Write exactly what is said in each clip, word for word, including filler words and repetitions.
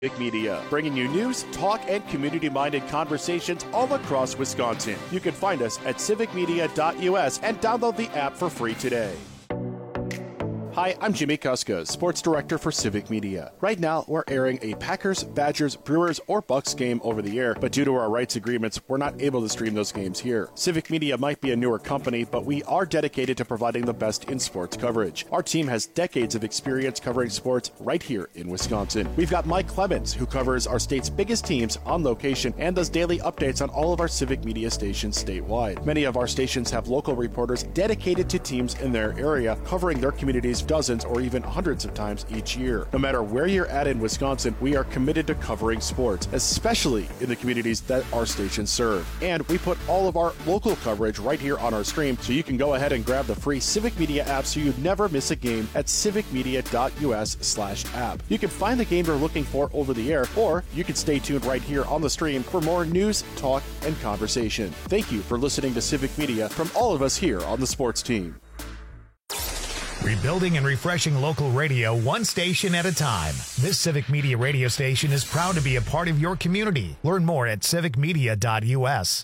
Civic Media, bringing you news, talk, and community-minded conversations all across Wisconsin. You can find us at civic media dot U S and download the app for free today. Hi, I'm Jimmy Kuska, Sports Director for Civic Media. Right now, we're airing a Packers, Badgers, Brewers, or Bucks game over the air, but due to our rights agreements, we're not able to stream those games here. Civic Media might be a newer company, but we are dedicated to providing the best in sports coverage. Our team has decades of experience covering sports right here in Wisconsin. We've got Mike Clemens, who covers our state's biggest teams on location and does daily updates on all of our Civic Media stations statewide. Many of our stations have local reporters dedicated to teams in their area, covering their communities dozens or even hundreds of times each year. No matter where you're at in Wisconsin, we are committed to covering sports, especially in the communities that our stations serve. And we put all of our local coverage right here on our stream, so you can go ahead and grab the free Civic Media app so you never miss a game at civic media dot U S slash app. You can find the game you're looking for over the air, or you can stay tuned right here on the stream for more news, talk, and conversation. Thank you for listening to Civic Media from all of us here on the sports team. Rebuilding and refreshing local radio one station at a time. This Civic Media radio station is proud to be a part of your community. Learn more at civic media dot U S.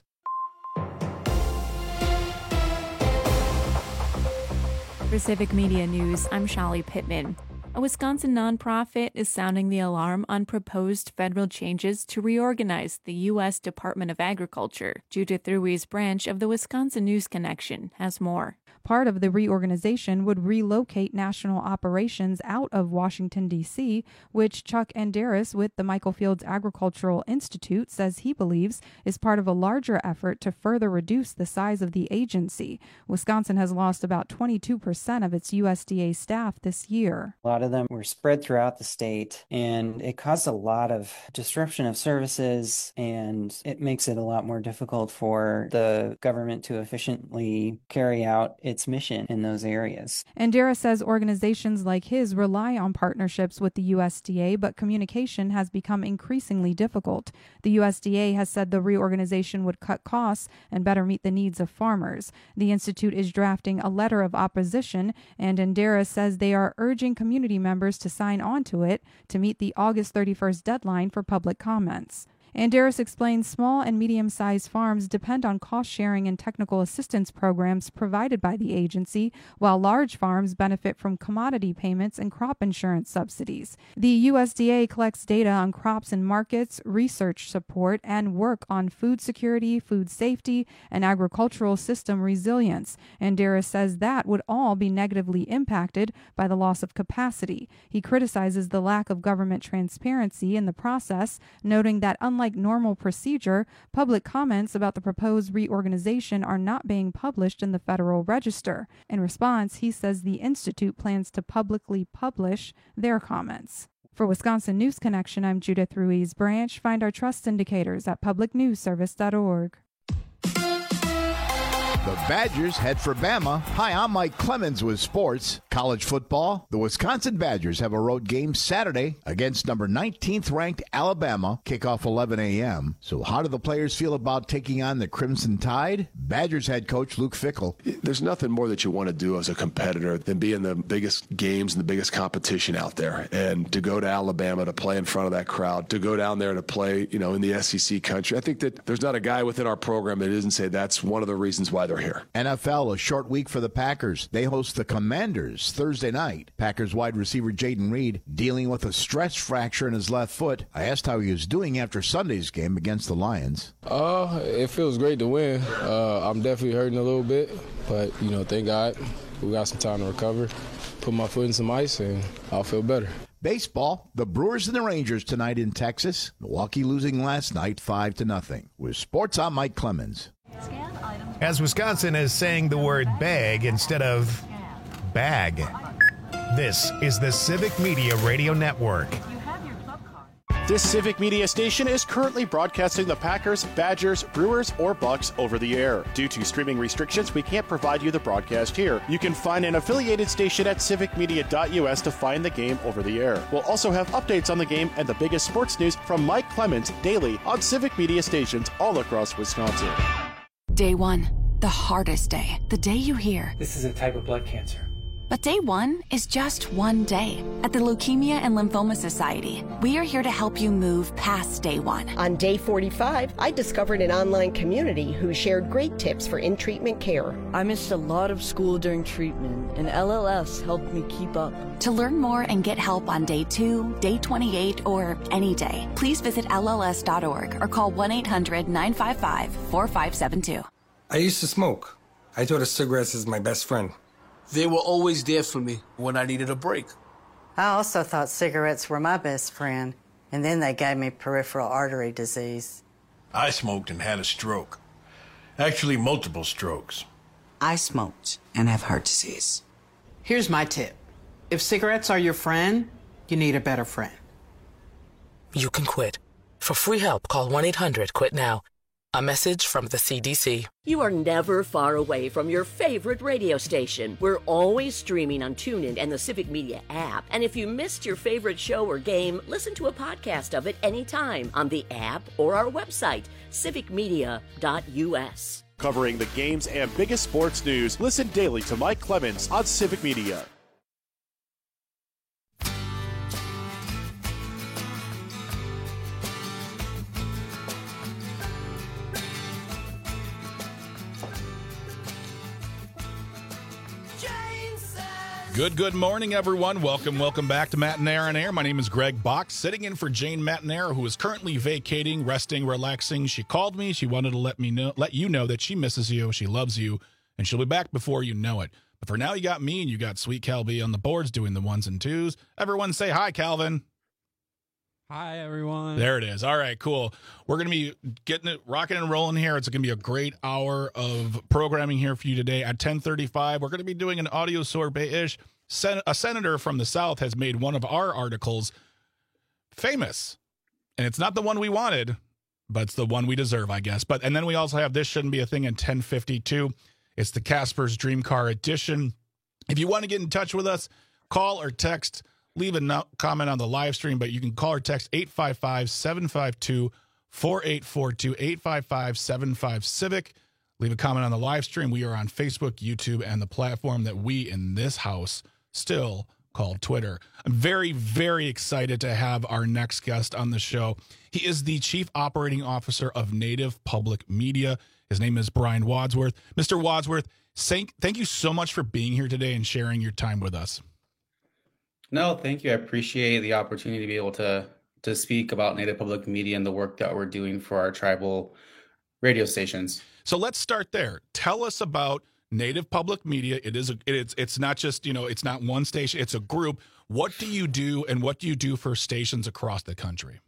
For Civic Media News, I'm Shallie Pittman. A Wisconsin nonprofit is sounding the alarm on proposed federal changes to reorganize the U S Department of Agriculture. Judith Ruiz Branch of the Wisconsin News Connection has more. Part of the reorganization would relocate national operations out of Washington, D C, which Chuck Anderis with the Michael Fields Agricultural Institute says he believes is part of a larger effort to further reduce the size of the agency. Wisconsin has lost about twenty-two percent of its U S D A staff this year. A lot of them were spread throughout the state, and it caused a lot of disruption of services, and it makes it a lot more difficult for the government to efficiently carry out its mission in those areas. Andera says organizations like his rely on partnerships with the U S D A, but communication has become increasingly difficult. The U S D A has said the reorganization would cut costs and better meet the needs of farmers. The Institute is drafting a letter of opposition, and Andera says they are urging community members to sign on to it to meet the August thirty-first deadline for public comments. Anderis explains small and medium-sized farms depend on cost-sharing and technical assistance programs provided by the agency, while large farms benefit from commodity payments and crop insurance subsidies. The U S D A collects data on crops and markets, research support, and work on food security, food safety, and agricultural system resilience. Anderis says that would all be negatively impacted by the loss of capacity. He criticizes the lack of government transparency in the process, noting that unlike normal procedure, public comments about the proposed reorganization are not being published in the Federal Register. In response, he says the Institute plans to publicly publish their comments. For Wisconsin News Connection, I'm Judith Ruiz Branch. Find our trust indicators at public news service dot org. The Badgers head for Bama. Hi, I'm Mike Clemens with sports. College football. The Wisconsin Badgers have a road game Saturday against number nineteenth ranked Alabama. Kickoff eleven a.m. So how do the players feel about taking on the Crimson Tide? Badgers head coach Luke Fickell. There's nothing more that you want to do as a competitor than be in the biggest games and the biggest competition out there. And to go to Alabama to play in front of that crowd, to go down there to play, you know, in the S E C country. I think that there's not a guy within our program that doesn't say that's one of the reasons why they're here. N F L, a short week for the Packers. They host the Commanders Thursday night. Packers wide receiver Jaden Reed dealing with a stress fracture in his left foot. I asked how he was doing after Sunday's game against the Lions. Uh, it feels great to win. Uh, I'm definitely hurting a little bit, but, you know, thank God we got some time to recover. Put my foot in some ice, and I'll feel better. Baseball, the Brewers and the Rangers tonight in Texas. Milwaukee losing last night five to nothing. With sports, I'm Mike Clemens. As Wisconsin is saying the word bag instead of bag. This is the Civic Media Radio Network. This Civic Media station is currently broadcasting the Packers, Badgers, Brewers, or Bucks over the air. Due to streaming restrictions, we can't provide you the broadcast here. You can find an affiliated station at civic media dot U S to find the game over the air. We'll also have updates on the game and the biggest sports news from Mike Clemens daily on Civic Media stations all across Wisconsin. Day one, the hardest day. The day you hear, this is a type of blood cancer. But day one is just one day. At the Leukemia and Lymphoma Society, we are here to help you move past day one. On day forty-five, I discovered an online community who shared great tips for in-treatment care. I missed a lot of school during treatment, and L L S helped me keep up. To learn more and get help on day two, day twenty-eight, or any day, please visit L L S dot org or call one eight hundred nine five five four five seven two. I used to smoke. I thought of cigarettes as my best friend. They were always there for me when I needed a break. I also thought cigarettes were my best friend, and then they gave me peripheral artery disease. I smoked and had a stroke. Actually, multiple strokes. I smoked and have heart disease. Here's my tip. If cigarettes are your friend, you need a better friend. You can quit. For free help, call one eight hundred quit now. A message from the C D C. You are never far away from your favorite radio station. We're always streaming on TuneIn and the Civic Media app. And if you missed your favorite show or game, listen to a podcast of it anytime on the app or our website, civic media dot U S. Covering the games and biggest sports news, listen daily to Mike Clemens on Civic Media. Good, good morning, everyone. Welcome, welcome back to Matinera on Air. My name is Greg Box, sitting in for Jane Matinera, who is currently vacating, resting, relaxing. She called me. She wanted to let me know, let you know that she misses you, she loves you, and she'll be back before you know it. But for now, you got me, and you got Sweet Cal B on the boards doing the ones and twos. Everyone say hi, Calvin. Hi, everyone. There it is. All right, cool. We're going to be getting it rocking and rolling here. It's going to be a great hour of programming here for you today. At ten thirty-five, we're going to be doing an audio sorbet-ish. Sen- a senator from the South has made one of our articles famous. And it's not the one we wanted, but it's the one we deserve, I guess. But and then we also have This Shouldn't Be a Thing at ten fifty-two. It's the Casper's Dream Car Edition. If you want to get in touch with us, call or text. Leave a no- comment on the live stream, but you can call or text eight five five, seven five two, four eight four two, eight five five, seven five, Civic. Leave a comment on the live stream. We are on Facebook, YouTube, and the platform that we in this house still call Twitter. I'm very, very excited to have our next guest on the show. He is the Chief Operating Officer of Native Public Media. His name is Brian Wadsworth. Mister Wadsworth, thank, thank you so much for being here today and sharing your time with us. No, thank you. I appreciate the opportunity to be able to to speak about Native Public Media and the work that we're doing for our tribal radio stations. So let's start there. Tell us about Native Public Media. It is a, it's it's not just, you know, it's not one station, it's a group. What do you do and what do you do for stations across the country?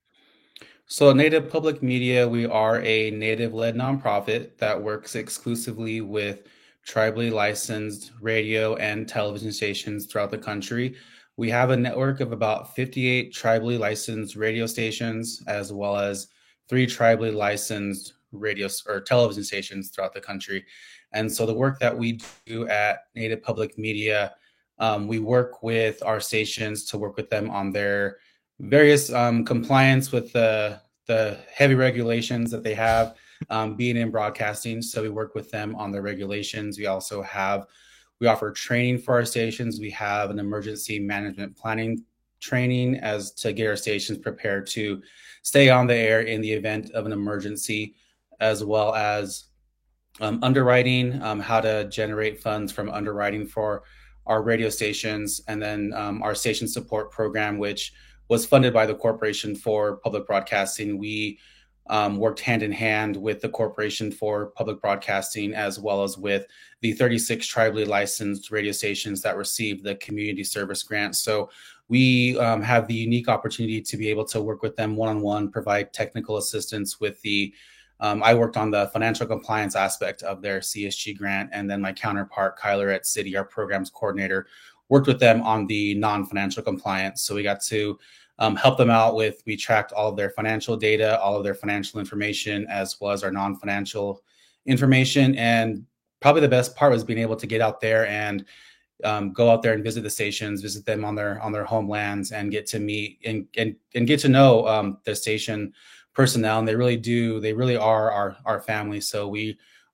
So Native Public Media, we are a Native-led nonprofit that works exclusively with tribally licensed radio and television stations throughout the country. We have a network of about fifty-eight tribally licensed radio stations, as well as three tribally licensed radio or television stations throughout the country. And so the work that we do at Native Public Media, um, we work with our stations to work with them on their various um, compliance with the, the heavy regulations that they have um, being in broadcasting. So we work with them on the regulations. We also have We offer training for our stations. We have an emergency management planning training as to get our stations prepared to stay on the air in the event of an emergency, as well as um, underwriting, um, how to generate funds from underwriting for our radio stations, and then um, our station support program, which was funded by the Corporation for Public Broadcasting. We Um, worked hand in hand with the Corporation for Public Broadcasting, as well as with the thirty-six tribally licensed radio stations that received the community service grant. So we um, have the unique opportunity to be able to work with them one-on-one, provide technical assistance with the, um, I worked on the financial compliance aspect of their C S G grant, and then my counterpart, Kyler at City, our programs coordinator, worked with them on the non-financial compliance. So we got to Um, help them out with, we tracked all of their financial data, all of their financial information, as well as our non-financial information. And probably the best part was being able to get out there and um, go out there and visit the stations, visit them on their on their homelands, and get to meet and and, and get to know um, the station personnel. And they really do, they really are our, our family. So we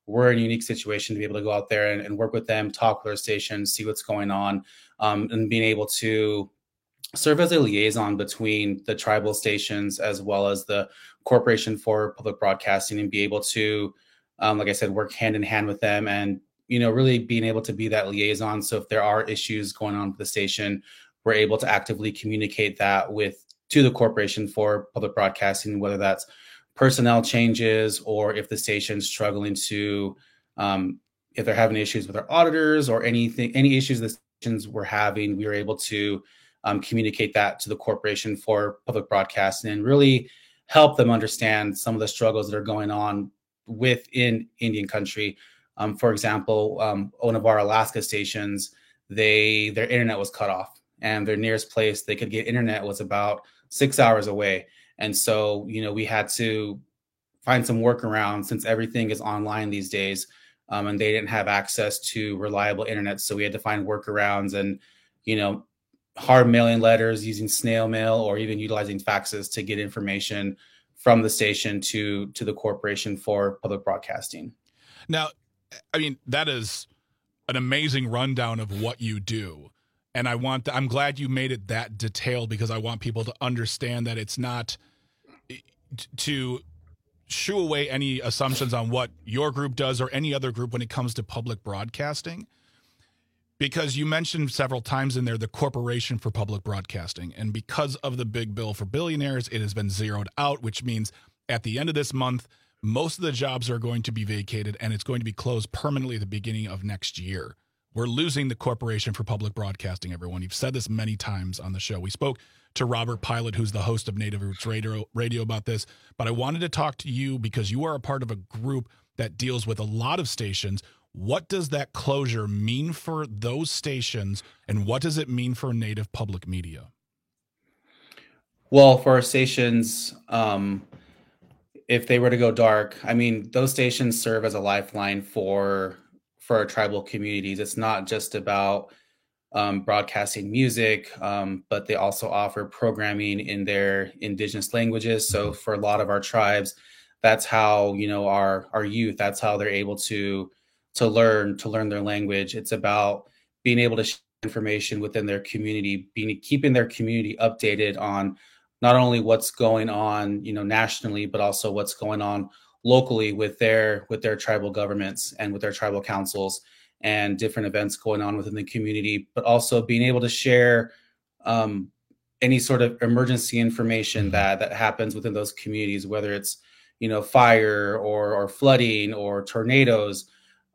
we're in a unique situation to be able to go out there and, and work with them, talk with our stations, see what's going on, um, and being able to serve as a liaison between the tribal stations as well as the Corporation for Public Broadcasting, and be able to, um, like I said, work hand in hand with them, and, you know, really being able to be that liaison. So if there are issues going on with the station, we're able to actively communicate that with to the Corporation for Public Broadcasting, whether that's personnel changes or if the station's struggling to, um, if they're having issues with our auditors or anything, any issues the stations were having, we were able to um, communicate that to the Corporation for Public Broadcasting and really help them understand some of the struggles that are going on within Indian country. Um, for example, um, one of our Alaska stations, they their internet was cut off, and their nearest place they could get internet was about six hours away. And so, you know, we had to find some workarounds since everything is online these days, um, and they didn't have access to reliable internet. So we had to find workarounds and, you know, hard mailing letters, using snail mail, or even utilizing faxes to get information from the station to to the Corporation for Public Broadcasting. Now, I mean, that is an amazing rundown of what you do. And I want, I'm glad you made it that detailed, because I want people to understand that it's not to shoo away any assumptions on what your group does or any other group when it comes to public broadcasting. Because you mentioned several times in there the Corporation for Public Broadcasting. And because of the big bill for billionaires, it has been zeroed out, which means at the end of this month, most of the jobs are going to be vacated, and it's going to be closed permanently at the beginning of next year. We're losing the Corporation for Public Broadcasting, everyone. You've said this many times on the show. We spoke to Robert Pilot, who's the host of Native Roots Radio, Radio about this, but I wanted to talk to you because you are a part of a group that deals with a lot of stations. What does that closure mean for those stations, and what does it mean for Native public media? Well, for our stations, um, if they were to go dark, I mean, those stations serve as a lifeline for for our tribal communities. It's not just about um, broadcasting music, um, but they also offer programming in their indigenous languages. So for a lot of our tribes, that's how, you know, our our youth, that's how they're able to to learn to learn their language. It's about being able to share information within their community, being keeping their community updated on not only what's going on, you know, nationally, but also what's going on locally with their with their tribal governments and with their tribal councils and different events going on within the community, but also being able to share um, any sort of emergency information that that happens within those communities, whether it's, you know, fire or or flooding or tornadoes,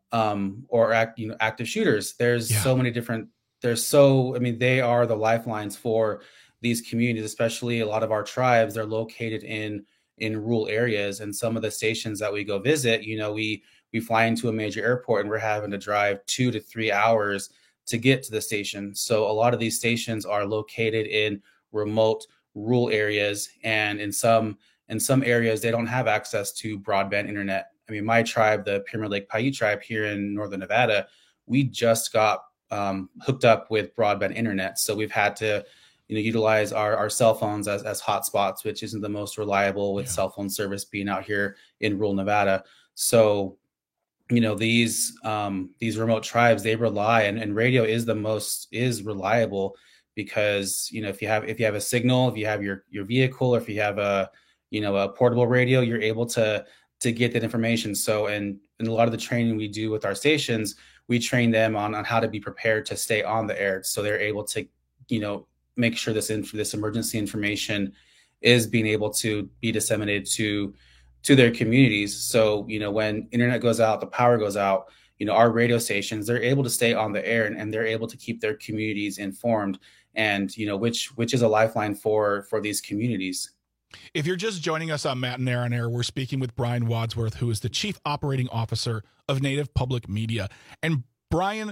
um, or act, you know, active shooters. There's yeah. so many different. There's so I mean, they are the lifelines for these communities, especially a lot of our tribes. They're located in in rural areas, and some of the stations that we go visit, you know, we we fly into a major airport and we're having to drive two to three hours to get to the station. So a lot of these stations are located in remote rural areas, and in some in some areas they don't have access to broadband internet. I mean, my tribe, the Pyramid Lake Paiute tribe here in northern Nevada, we just got um, hooked up with broadband internet, so we've had to, you know, utilize our, our cell phones as, as hotspots, which isn't the most reliable with yeah. cell phone service being out here in rural Nevada. So, you know, these um, these remote tribes, they rely, and, and radio is the most is reliable because, you know, if you have if you have a signal, if you have your your vehicle, or if you have a, you know, a portable radio, you're able to to get that information. So, and in a lot of the training we do with our stations, we train them on, on how to be prepared to stay on the air. So they're able to, you know, make sure this inf- this emergency information is being able to be disseminated to to their communities. So, you know, when internet goes out, the power goes out, you know, our radio stations, they're able to stay on the air, and, and they're able to keep their communities informed, and, you know, which which is a lifeline for for these communities. If you're just joining us on Matt and Air on Air, we're speaking with Brian Wadsworth, who is the Chief Operating Officer of Native Public Media. And Brian,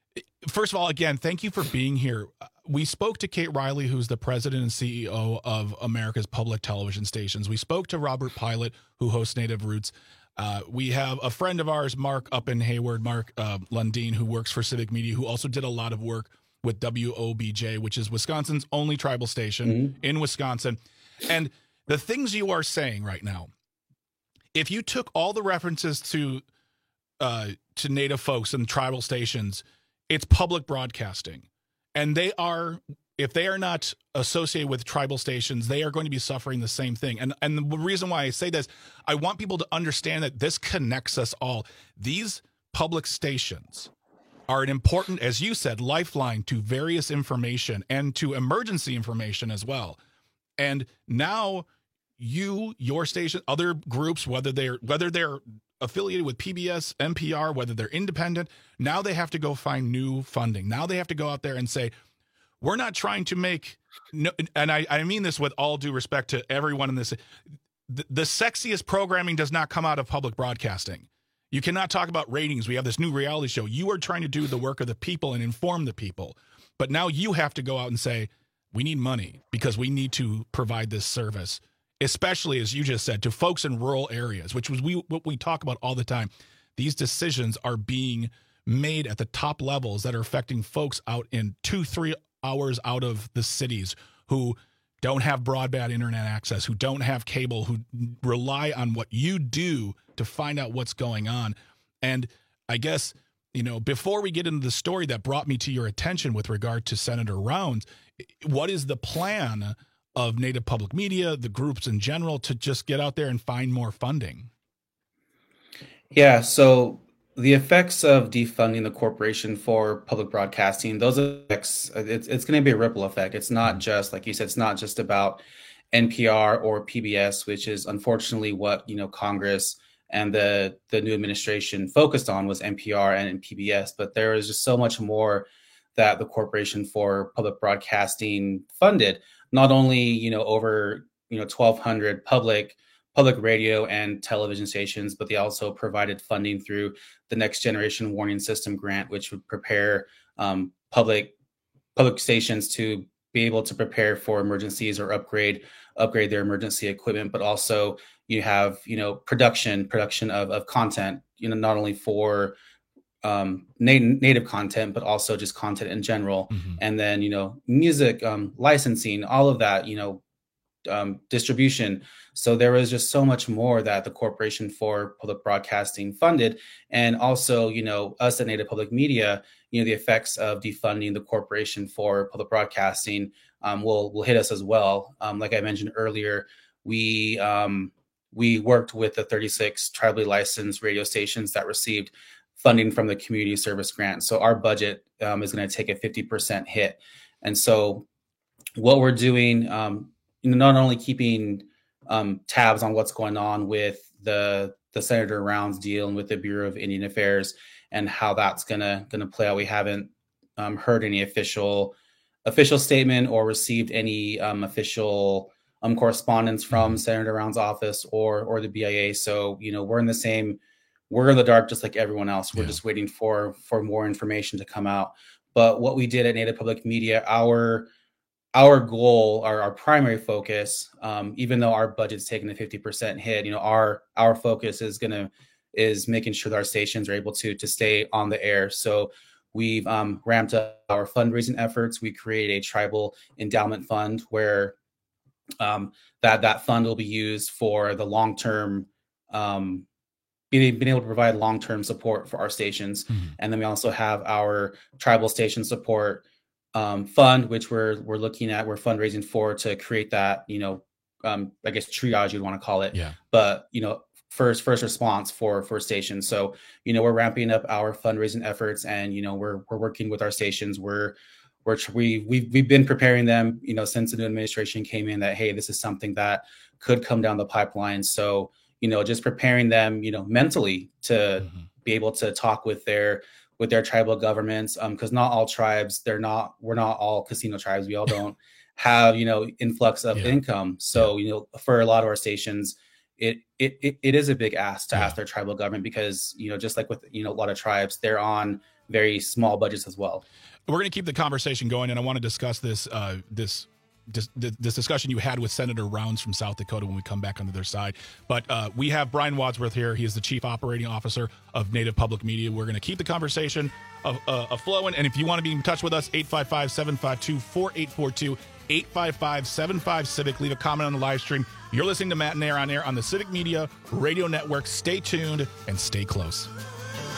first of all, again, thank you for being here. We spoke to Kate Riley, who's the president and C E O of America's Public Television Stations. We spoke to Robert Pilot, who hosts Native Roots. Uh, we have a friend of ours, Mark, up in Hayward, Mark uh, Lundeen, who works for Civic Media, who also did a lot of work with W O B J, which is Wisconsin's only tribal station mm-hmm. in Wisconsin. And the things you are saying right now, if you took all the references to uh, to Native folks and tribal stations, it's public broadcasting. And they are, if they are not associated with tribal stations, they are going to be suffering the same thing. And and the reason why I say this, I want people to understand that this connects us all. These public stations are an important, as you said, lifeline to various information and to emergency information as well. And now you, your station, other groups, whether they're whether they're affiliated with P B S, N P R, whether they're independent, now they have to go find new funding. Now they have to go out there and say, we're not trying to make, no, and I, I mean this with all due respect to everyone in this, the, the sexiest programming does not come out of public broadcasting. You cannot talk about ratings. We have this new reality show. You are trying to do the work of the people and inform the people. But now you have to go out and say, we need money because we need to provide this service, especially, as you just said, to folks in rural areas, which was we what we talk about all the time. These decisions are being made at the top levels that are affecting folks out in two, three hours out of the cities who don't have broadband internet access, who don't have cable, who rely on what you do to find out what's going on. And I guess, you know, before we get into the story that brought me to your attention with regard to Senator Rounds, what is the plan of Native Public Media, the groups in general, to just get out there and find more funding? Yeah, so the effects of defunding the Corporation for Public Broadcasting, those effects, it's, it's going to be a ripple effect. It's not just, like you said, it's not just about N P R or P B S, which is unfortunately what, you know, Congress and the, the new administration focused on was N P R and P B S. But there is just so much more that the Corporation for Public Broadcasting funded, not only, you know, over, you know, twelve hundred public public radio and television stations, but they also provided funding through the Next Generation Warning System grant, which would prepare um, public public stations to be able to prepare for emergencies or upgrade upgrade their emergency equipment. But also you have, you know, production production of, of content, you know, not only for um, native, native content, but also just content in general. Mm-hmm. And then, you know, music, um, licensing, all of that, you know, um, distribution. So there was just so much more that the Corporation for Public Broadcasting funded. And also, you know, us at Native Public Media, you know, the effects of defunding the Corporation for Public Broadcasting um, will, will hit us as well. Um, like I mentioned earlier, we, um, we worked with the thirty-six tribally licensed radio stations that received funding from the community service grant. So our budget um, is going to take a fifty percent hit. And so what we're doing, um, you know, not only keeping um, tabs on what's going on with the the Senator Rounds deal and with the Bureau of Indian Affairs and how that's gonna gonna play out. We haven't um, heard any official official statement or received any um, official um, correspondence from Senator Rounds' office or or the B I A. So, you know, we're in the same, we're in the dark just like everyone else. We're yeah. just waiting for for more information to come out. But what we did at Native Public Media, our Our goal, our, our primary focus, um, even though our budget's taking a fifty percent hit, you know, our our focus is gonna is making sure that our stations are able to to stay on the air. So we've um, ramped up our fundraising efforts. We created a tribal endowment fund where um, that that fund will be used for the long term, um, being, being able to provide long term support for our stations, mm-hmm. and then we also have our tribal station support um, fund, which we're we're looking at, we're fundraising for to create that, you know, um, I guess triage you'd want to call it, yeah. But you know, first first response for for stations. So you know, we're ramping up our fundraising efforts, and you know, we're we're working with our stations. We're we're we we've we've been preparing them, you know, since the new administration came in. That hey, this is something that could come down the pipeline. So you know, just preparing them, you know, mentally to mm-hmm. be able to talk with their with their tribal governments, um, because not all tribes, they're not, we're not all casino tribes. We all don't have, you know, influx of yeah. income. So, yeah. you know, for a lot of our stations, it it it, it is a big ask to yeah. ask their tribal government because, you know, just like with, you know, a lot of tribes, they're on very small budgets as well. We're going to keep the conversation going, and I want to discuss this, uh, this, This, this discussion you had with Senator Rounds from South Dakota when we come back onto their side. But uh, we have Brian Wadsworth here. He is the Chief Operating Officer of Native Public Media. We're going to keep the conversation of, uh, of flowing. And if you want to be in touch with us, eight five five, seven five two, four eight four two, eight five five, seven five, Civic. Leave a comment on the live stream. You're listening to Matt and Air on Air on the Civic Media Radio Network. Stay tuned and stay close.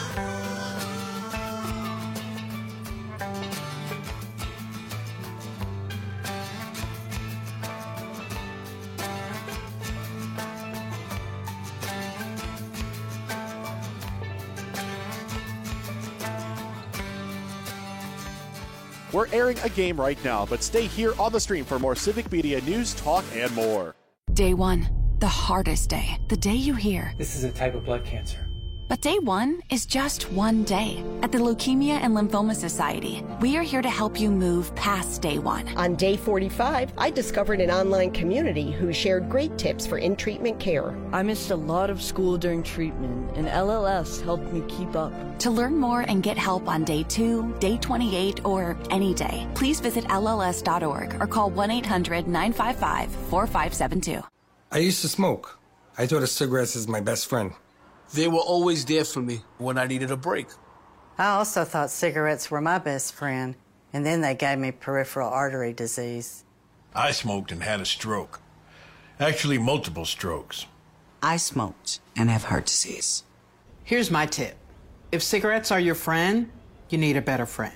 We're airing a game right now, but stay here on the stream for more Civic Media news, talk, and more. Day one, the hardest day, the day you hear. This is a type of blood cancer. But day one is just one day. At the Leukemia and Lymphoma Society, we are here to help you move past day one. On day forty-five, I discovered an online community who shared great tips for in-treatment care. I missed a lot of school during treatment, and L L S helped me keep up. To learn more and get help on day two, day twenty-eight, or any day, please visit L L S dot org or call one eight hundred nine five five four five seven two. I used to smoke. I thought of cigarettes as my best friend. They were always there for me when I needed a break. I also thought cigarettes were my best friend, and then they gave me peripheral artery disease. I smoked and had a stroke. Actually, multiple strokes. I smoked and have heart disease. Here's my tip. If cigarettes are your friend, you need a better friend.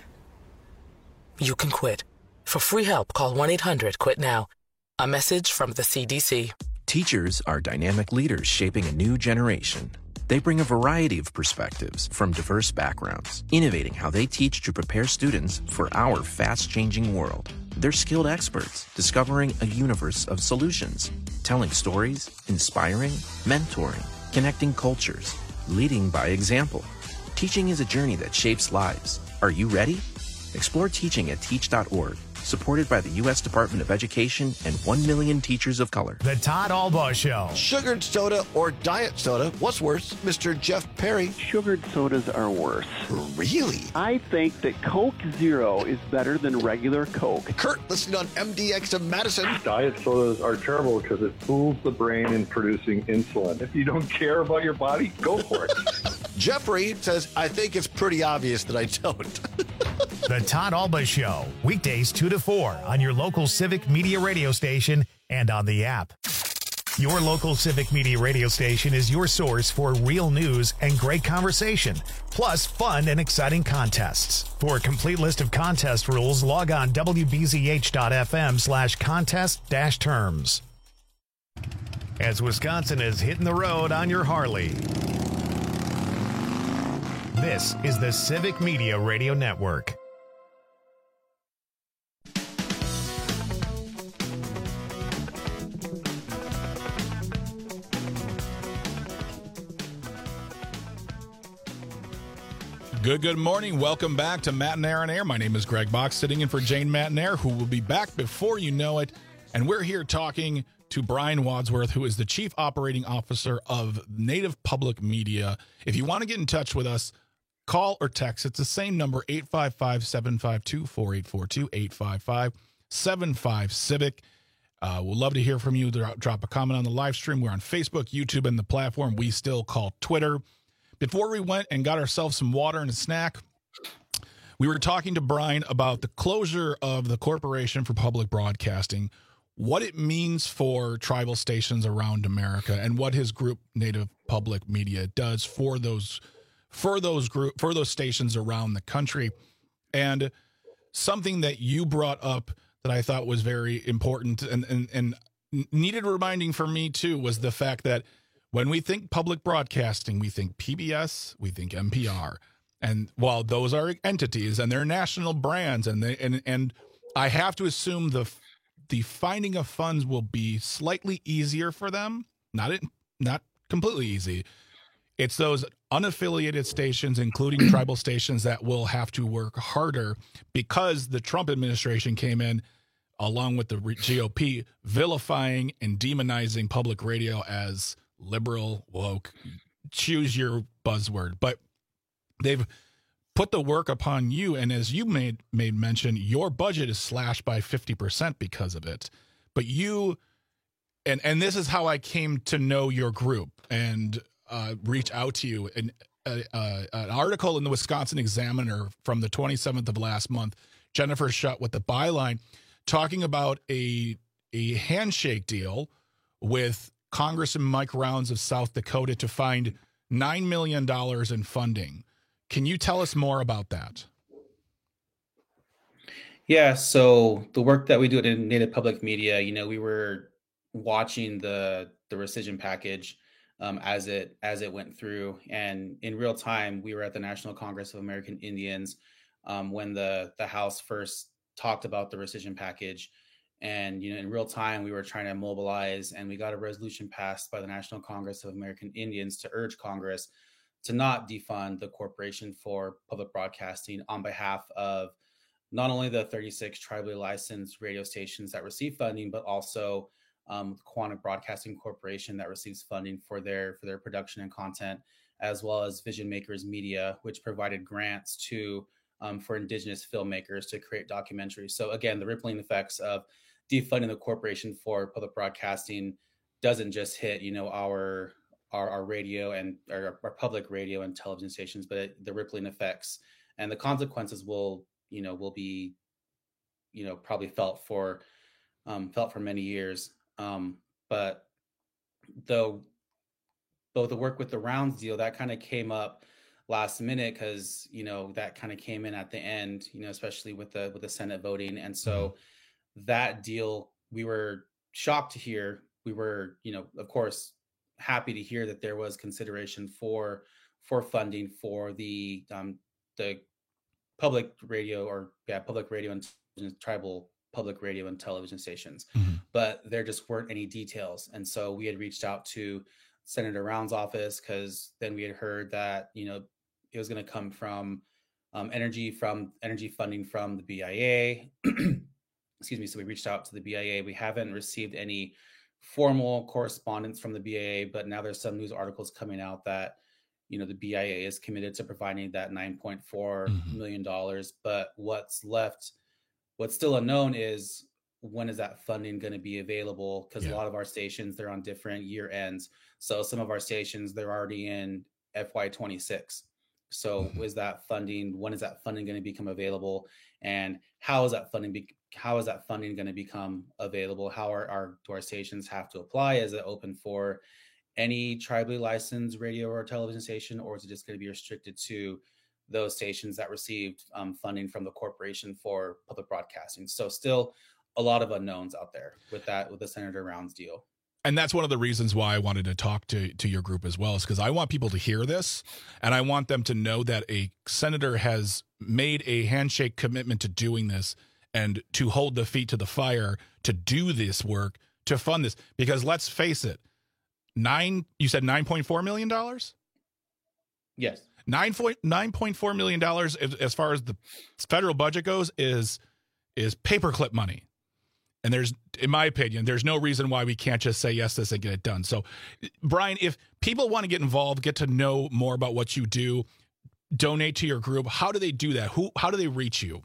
You can quit. For free help, call one eight hundred quit now. A message from the C D C. Teachers are dynamic leaders shaping a new generation. They bring a variety of perspectives from diverse backgrounds, innovating how they teach to prepare students for our fast-changing world. They're skilled experts, discovering a universe of solutions, telling stories, inspiring, mentoring, connecting cultures, leading by example. Teaching is a journey that shapes lives. Are you ready? Explore teaching at teach dot org. Supported by the U S Department of Education and one million teachers of color. The Todd Albaugh Show. Sugared soda or diet soda? What's worse? Mister Jeff Perry. Sugared sodas are worse. Really? I think that Coke Zero is better than regular Coke. Kurt, listening on M D X of Madison. Diet sodas are terrible because it fools the brain in producing insulin. If you don't care about your body, go for it. Jeffrey says, I think it's pretty obvious that I don't. The Todd Albaugh Show, weekdays two to four on your local Civic Media radio station and on the app. Your local Civic Media radio station is your source for real news and great conversation, plus fun and exciting contests. For a complete list of contest rules, log on W B Z H dot F M slash contest dash terms. As Wisconsin is hitting the road on your Harley, this is the Civic Media Radio Network. Good, good morning. Welcome back to Matt and Aaron Air. My name is Greg Box, sitting in for Jane Mattinair, who will be back before you know it. And we're here talking to Brian Wadsworth, who is the Chief Operating Officer of Native Public Media. If you want to get in touch with us, call or text. It's the same number, eight five five, seven five two, four eight four two, eight five five, seven five, CIVIC. Uh, we'll love to hear from you. Drop a comment on the live stream. We're on Facebook, YouTube, and the platform we still call Twitter. Before we went and got ourselves some water and a snack, we were talking to Brian about the closure of the Corporation for Public Broadcasting, what it means for tribal stations around America, and what his group, Native Public Media, does for those for those group for those stations around the country. And something that you brought up that I thought was very important and and, and needed reminding for me too was the fact that when we think public broadcasting, we think P B S, we think N P R. And while those are entities and they're national brands, and they and and I have to assume the the finding of funds will be slightly easier for them, not it, not completely easy. It's those unaffiliated stations, including tribal stations, that will have to work harder because the Trump administration came in, along with the G O P, vilifying and demonizing public radio as liberal, woke, choose your buzzword. But they've put the work upon you, and as you made made mention, your budget is slashed by fifty percent because of it. But you, and and this is how I came to know your group and uh, reach out to you. And uh, uh, an article in the Wisconsin Examiner from the twenty-seventh of last month, Jennifer Schutt with the byline, talking about a a handshake deal with Congressman Mike Rounds of South Dakota to find nine million dollars in funding. Can you tell us more about that? Yeah, so the work that we do at Native Public Media, you know, we were watching the the rescission package um, as it as it went through, and in real time, we were at the National Congress of American Indians um, when the the House first talked about the rescission package. And, you know, in real time, we were trying to mobilize, and we got a resolution passed by the National Congress of American Indians to urge Congress to not defund the Corporation for Public Broadcasting on behalf of not only the thirty-six tribally licensed radio stations that receive funding, but also um, Quantic Broadcasting Corporation that receives funding for their for their production and content, as well as Vision Makers Media, which provided grants to um, for Indigenous filmmakers to create documentaries. So again, the rippling effects of defunding the Corporation for Public Broadcasting doesn't just hit, you know, our our, our radio and our, our public radio and television stations, but it, the rippling effects and the consequences will, you know, will be, you know, probably felt for um, felt for many years. Um, but though, though the work with the Rounds deal, that kind of came up last minute because, you know, that kind of came in at the end, you know, especially with the with the Senate voting, and so. Mm-hmm. That deal, we were shocked to hear. We were, you know, of course, happy to hear that there was consideration for for funding for the um, the public radio or yeah, public radio and tribal public radio and television stations. Mm-hmm. But there just weren't any details, and so we had reached out to Senator Rounds' office because then we had heard that, you know, it was going to come from um, energy from energy funding from the B I A. Excuse me. So we reached out to the B I A. We haven't received any formal correspondence from the B I A, but now there's some news articles coming out that, you know, the B I A is committed to providing that nine point four mm-hmm. million dollars. But what's left, what's still unknown is when is that funding going to be available? Because yeah. a lot of our stations, they're on different year ends. So some of our stations, they're already in F Y twenty-six. So mm-hmm. is that funding, when is that funding going to become available? And how is that funding be, how is that funding going to become available? How are our, do our stations have to apply? Is it open for any tribally licensed radio or television station, or is it just going to be restricted to those stations that received um, funding from the Corporation for Public Broadcasting? So still a lot of unknowns out there with that, with the Senator Rounds deal. And that's one of the reasons why I wanted to talk to, to your group as well, is because I want people to hear this, and I want them to know that a senator has made a handshake commitment to doing this and to hold the feet to the fire to do this work, to fund this. Because let's face it, nine, you said nine point four million dollars? Yes. nine point four million dollars as far as the federal budget goes is, is paperclip money. And there's, in my opinion, there's no reason why we can't just say yes to this and get it done. So, Brian, if people want to get involved, get to know more about what you do, donate to your group, how do they do that? Who, how do they reach you?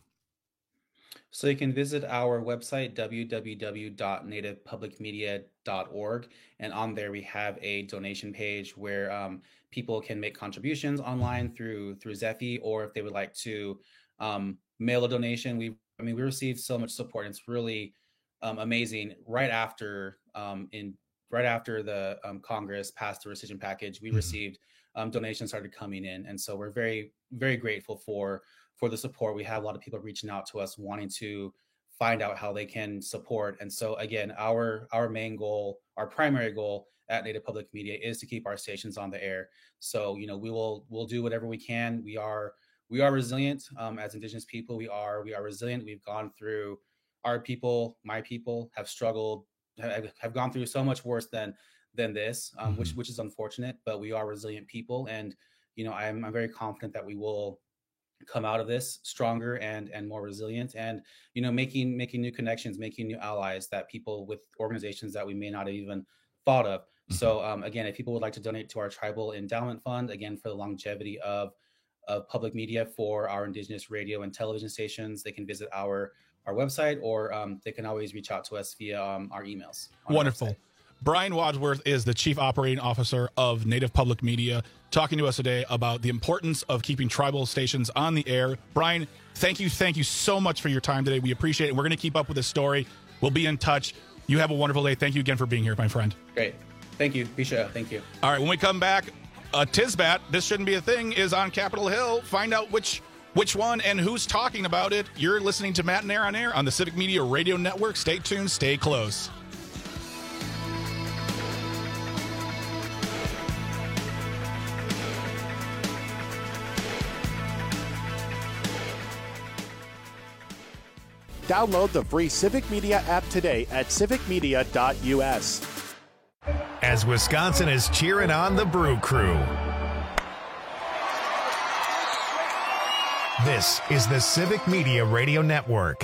So you can visit our website, w w w dot native public media dot org. And on there, we have a donation page where um, people can make contributions online through through Zephy, or if they would like to um, mail a donation. We, I mean, we received so much support. It's really Um, amazing. Right after um, in right after the um, Congress passed the rescission package, we mm-hmm. received um, donations started coming in, and so we're very very grateful for for the support. We have a lot of people reaching out to us wanting to find out how they can support. And so again, our our main goal, our primary goal at Native Public Media is to keep our stations on the air. So you know we will we'll do whatever we can. We are we are resilient um, as Indigenous people. We are we are resilient. We've gone through. Our people, my people, have struggled, have, have gone through so much worse than than this, um, mm-hmm. which which is unfortunate. But we are resilient people, and you know, I'm I'm very confident that we will come out of this stronger and and more resilient, and you know, making making new connections, making new allies, that people with organizations that we may not have even thought of. Mm-hmm. So um, again, if people would like to donate to our tribal endowment fund, again for the longevity of of public media for our Indigenous radio and television stations, they can visit our our website, or um, they can always reach out to us via um, our emails. Wonderful. Our Brian Wadsworth is the Chief Operating Officer of Native Public Media, talking to us today about the importance of keeping tribal stations on the air. Brian, thank you. Thank you so much for your time today. We appreciate it. We're going to keep up with this story. We'll be in touch. You have a wonderful day. Thank you again for being here, my friend. Great. Thank you. Bisha. Thank you. All right. When we come back, uh, Tisbat, This Shouldn't Be a Thing, is on Capitol Hill. Find out which Which one and who's talking about it. You're listening to Matt and Air on Air on the Civic Media Radio Network. Stay tuned. Stay close. download the free Civic Media app today at civic media dot u s. As Wisconsin is cheering on the Brew Crew. This is the Civic Media Radio Network.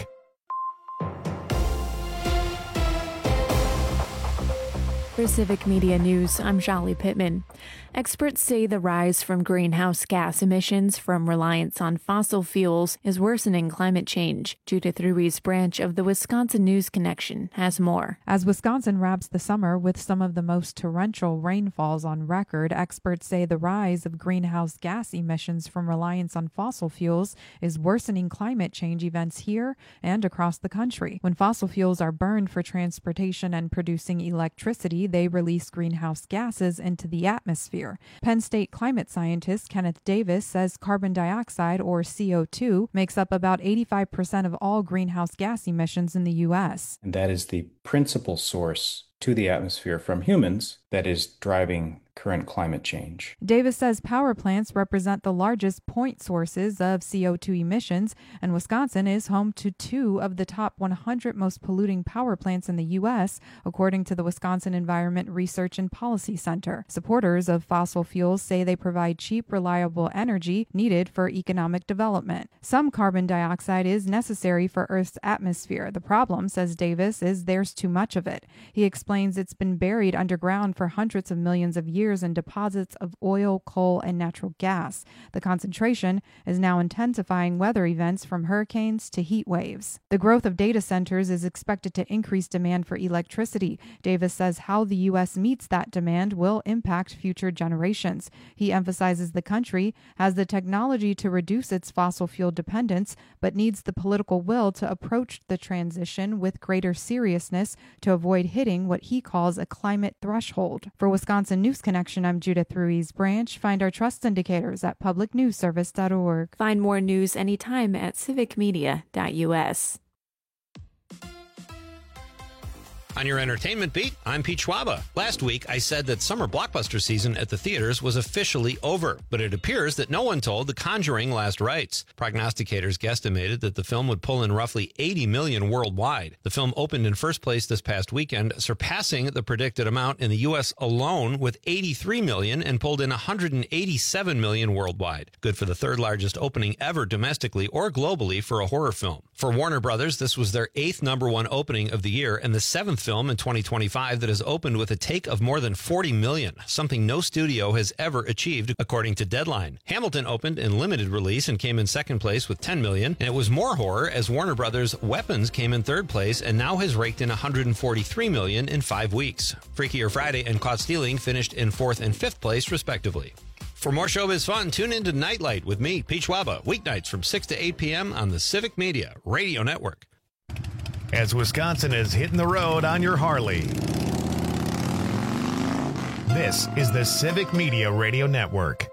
For Civic Media News, I'm Jolly Pittman. Experts say the rise from greenhouse gas emissions from reliance on fossil fuels is worsening climate change. Judith Ruiz Branch of the Wisconsin News Connection has more. As Wisconsin wraps the summer with some of the most torrential rainfalls on record, experts say the rise of greenhouse gas emissions from reliance on fossil fuels is worsening climate change events here and across the country. When fossil fuels are burned for transportation and producing electricity, they release greenhouse gases into the atmosphere. Penn State climate scientist Kenneth Davis says carbon dioxide, or C O two, makes up about eighty-five percent of all greenhouse gas emissions in the U S. And that is the principal source to the atmosphere from humans that is driving current climate change. Davis says power plants represent the largest point sources of C O two emissions, and Wisconsin is home to two of the top one hundred most polluting power plants in the U S, according to the Wisconsin Environment Research and Policy Center. Supporters of fossil fuels say they provide cheap, reliable energy needed for economic development. Some carbon dioxide is necessary for Earth's atmosphere. The problem, says Davis, is there's too much of it. He explains it's been buried underground for hundreds of millions of years in deposits of oil, coal, and natural gas. The concentration is now intensifying weather events from hurricanes to heat waves. The growth of data centers is expected to increase demand for electricity. Davis says how the U S meets that demand will impact future generations. He emphasizes the country has the technology to reduce its fossil fuel dependence, but needs the political will to approach the transition with greater seriousness to avoid hitting what he calls a climate threshold. For Wisconsin News Connection, I'm Judith Ruiz Branch. Find our trust indicators at public news service dot org. Find more news anytime at civic media dot u s. On your entertainment beat, I'm Pete Schwaba. Last week, I said that summer blockbuster season at the theaters was officially over, but it appears that no one told The Conjuring last rites. Prognosticators guesstimated that the film would pull in roughly eighty million dollars worldwide. The film opened in first place this past weekend, surpassing the predicted amount in the U S alone with eighty-three million dollars and pulled in one hundred eighty-seven million dollars worldwide. Good for the third largest opening ever domestically or globally for a horror film. For Warner Brothers, this was their eighth number one opening of the year and the seventh film in twenty twenty-five that has opened with a take of more than forty million dollars, something no studio has ever achieved, according to Deadline. Hamilton opened in limited release and came in second place with ten million dollars, and it was more horror as Warner Brothers' Weapons came in third place and now has raked in one hundred forty-three million dollars in five weeks. Freakier Friday and Caught Stealing finished in fourth and fifth place, respectively. For more showbiz fun, tune in to Nightlight with me, Pete Schwaba, weeknights from six to eight p.m. on the Civic Media Radio Network. As Wisconsin is hitting the road on your Harley. This is the Civic Media Radio Network.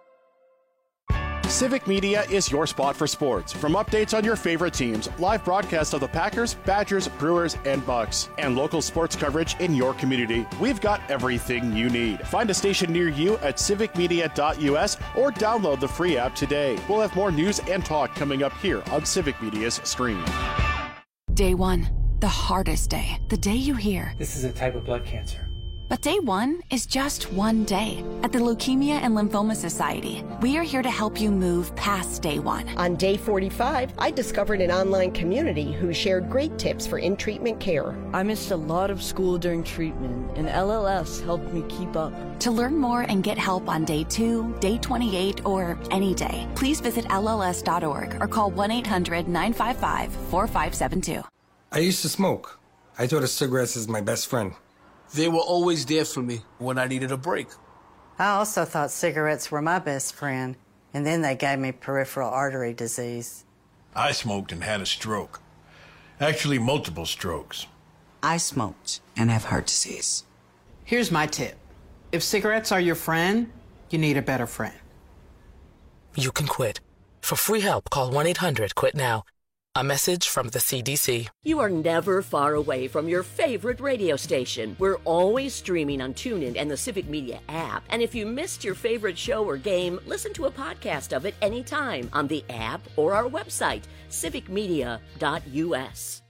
Civic Media is your spot for sports. From updates on your favorite teams, live broadcasts of the Packers, Badgers, Brewers, and Bucks, and local sports coverage in your community, we've got everything you need. Find a station near you at civic media dot u s or download the free app today. We'll have more news and talk coming up here on Civic Media's stream. Day one, the hardest day. The day you hear, this is a type of blood cancer. But day one is just one day. At the Leukemia and Lymphoma Society, we are here to help you move past day one. On day forty-five, I discovered an online community who shared great tips for in-treatment care. I missed a lot of school during treatment, and L L S helped me keep up. To learn more and get help on day two, day twenty-eight, or any day, please visit L L S dot org or call one eight hundred nine five five four five seven two. I used to smoke. I thought of cigarettes as my best friend. They were always there for me when I needed a break. I also thought cigarettes were my best friend, and then they gave me peripheral artery disease. I smoked and had a stroke. Actually, multiple strokes. I smoked and have heart disease. Here's my tip. If cigarettes are your friend, you need a better friend. You can quit. For free help, call one eight hundred quit now. A message from the C D C. You are never far away from your favorite radio station. We're always streaming on TuneIn and the Civic Media app. And if you missed your favorite show or game, listen to a podcast of it anytime on the app or our website, civic media dot u s.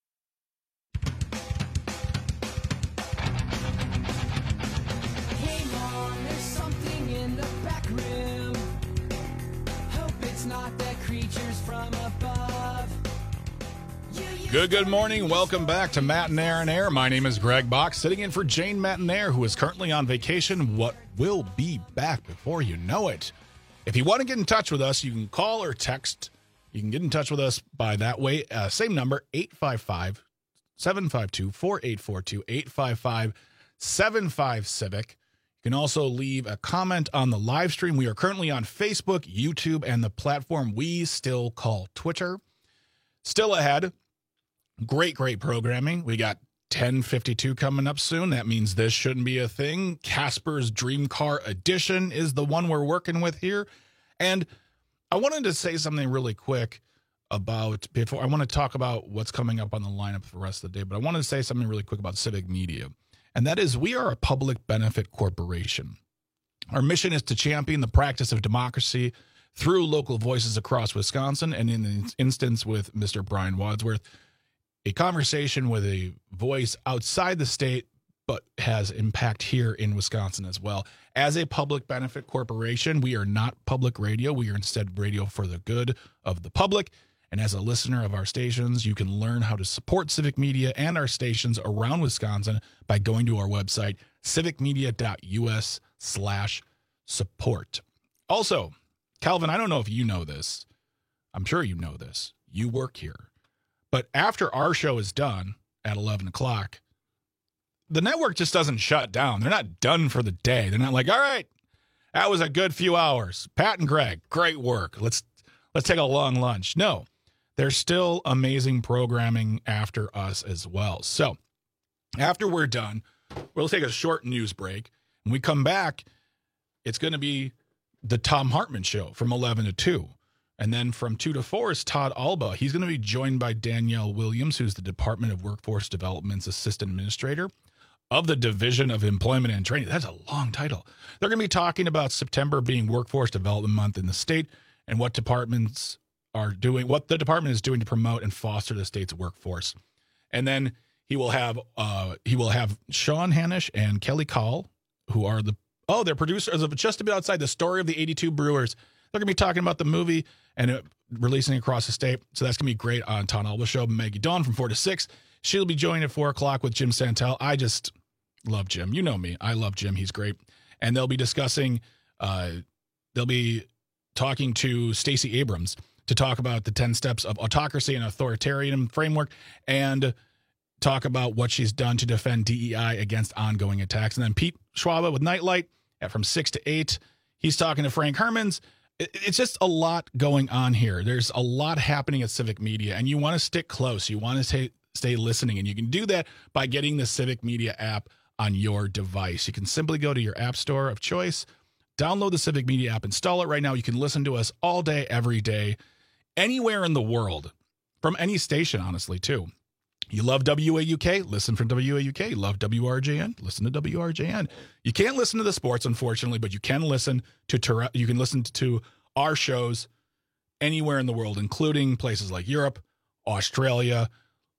Hey Mom, there's something in the back room. Hope it's not the creatures from above. Good, good morning. Welcome back to Matt and Aaron Air. My name is Greg Box, sitting in for Jane Matinair, who is currently on vacation. What will be back before you know it. If you want to get in touch with us, you can call or text. You can get in touch with us by that way. Uh, same number, eight five five, seven five two, four eight four two, eight five five, seven five, Civic. You can also leave a comment on the live stream. We are currently on Facebook, YouTube, and the platform we still call Twitter. Still ahead. Great, great programming. We got ten fifty-two coming up soon. That means this shouldn't be a thing. Casper's Dream Car Edition is the one we're working with here. And I wanted to say something really quick about, before I want to talk about what's coming up on the lineup for the rest of the day, but I wanted to say something really quick about Civic Media. And that is, we are a public benefit corporation. Our mission is to champion the practice of democracy through local voices across Wisconsin, and in the instance with Mister Brian Wadsworth, a conversation with a voice outside the state, but has impact here in Wisconsin as well. As a public benefit corporation, we are not public radio. We are instead radio for the good of the public. And as a listener of our stations, you can learn how to support Civic Media and our stations around Wisconsin by going to our website, civic media dot u s slash support. Also, Calvin, I don't know if you know this. I'm sure you know this. You work here. But after our show is done at eleven o'clock, the network just doesn't shut down. They're not done for the day. They're not like, all right, that was a good few hours. Pat and Greg, great work. Let's let's take a long lunch. No, there's still amazing programming after us as well. So after we're done, we'll take a short news break. When we come back, it's going to be the Thom Hartmann Show from eleven to two. And then from two to four is Todd Alba. He's going to be joined by Danielle Williams, who's the Department of Workforce Development's Assistant Administrator of the Division of Employment and Training. That's a long title. They're going to be talking about September being Workforce Development Month in the state and what departments are doing, what the department is doing to promote and foster the state's workforce. And then he will have uh, he will have Sean Hanish and Kelly Call, who are the oh they're producers of just a bit outside the story of the eighty-two Brewers. They're going to be talking about the movie and it, releasing across the state. So that's going to be great on Todd Alba Show. Maggie Dawn from four to six. She'll be joining at four o'clock with Jim Santel. I just love Jim. You know me. I love Jim. He's great. And they'll be discussing, uh, they'll be talking to Stacey Abrams to talk about the ten steps of autocracy and authoritarian framework and talk about what she's done to defend D E I against ongoing attacks. And then Pete Schwaba with Nightlight at from six to eight. He's talking to Frank Hermans. It's just a lot going on here. There's a lot happening at Civic Media, and you want to stick close. You want to stay, stay listening, and you can do that by getting the Civic Media app on your device. You can simply go to your app store of choice, download the Civic Media app, install it right now. You can listen to us all day, every day, anywhere in the world, from any station, honestly, too. You love W A U K? Listen from W A U K. You love W R J N? Listen to W R J N. You can't listen to the sports, unfortunately, but you can listen to you can listen to our shows anywhere in the world, including places like Europe, Australia,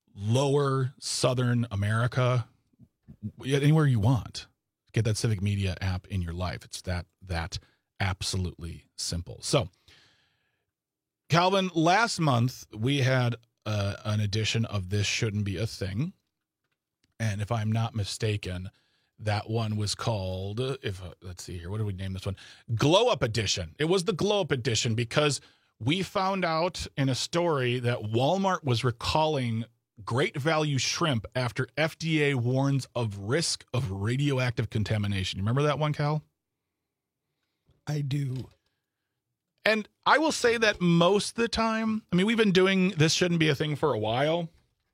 lower Southern America, anywhere you want. Get that Civic Media app in your life. It's that that absolutely simple. So, Calvin, last month we had Uh, an edition of This Shouldn't Be a Thing. And if I'm not mistaken, that one was called, if uh, let's see here, what did we name this one? Glow Up Edition. It was the Glow Up Edition because we found out in a story that Walmart was recalling Great Value shrimp after F D A warns of risk of radioactive contamination. You remember that one, Cal? I do. And I will say that most of the time, I mean, we've been doing This Shouldn't Be a Thing for a while.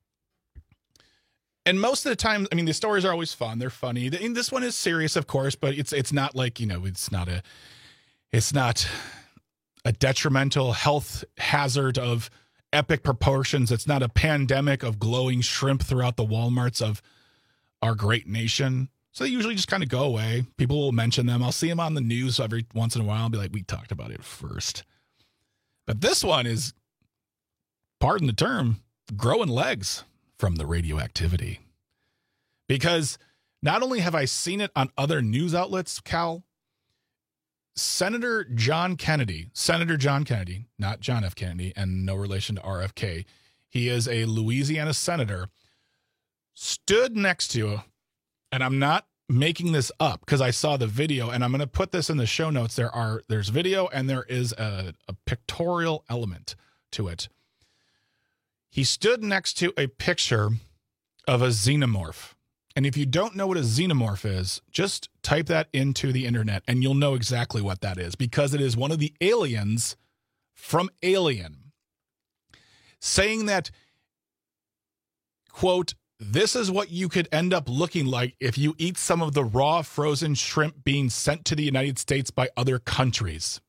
And most of the time, I mean, the stories are always fun. They're funny. And this one is serious, of course, but it's it's not like, you know, it's not a it's not a detrimental health hazard of epic proportions. It's not a pandemic of glowing shrimp throughout the Walmarts of our great nation. So they usually just kind of go away. People will mention them. I'll see them on the news every once in a while. I'll be like, we talked about it first. But this one is, pardon the term, growing legs from the radioactivity. Because not only have I seen it on other news outlets, Cal, Senator John Kennedy, Senator John Kennedy, not John F. Kennedy, and no relation to R F K. He is a Louisiana senator, stood next to, and I'm not making this up because I saw the video, and I'm going to put this in the show notes. There are there's video and there is a, a pictorial element to it. He stood next to a picture of a xenomorph. And if you don't know what a xenomorph is, just type that into the internet and you'll know exactly what that is, because it is one of the aliens from Alien saying that, quote, this is what you could end up looking like if you eat some of the raw frozen shrimp being sent to the United States by other countries.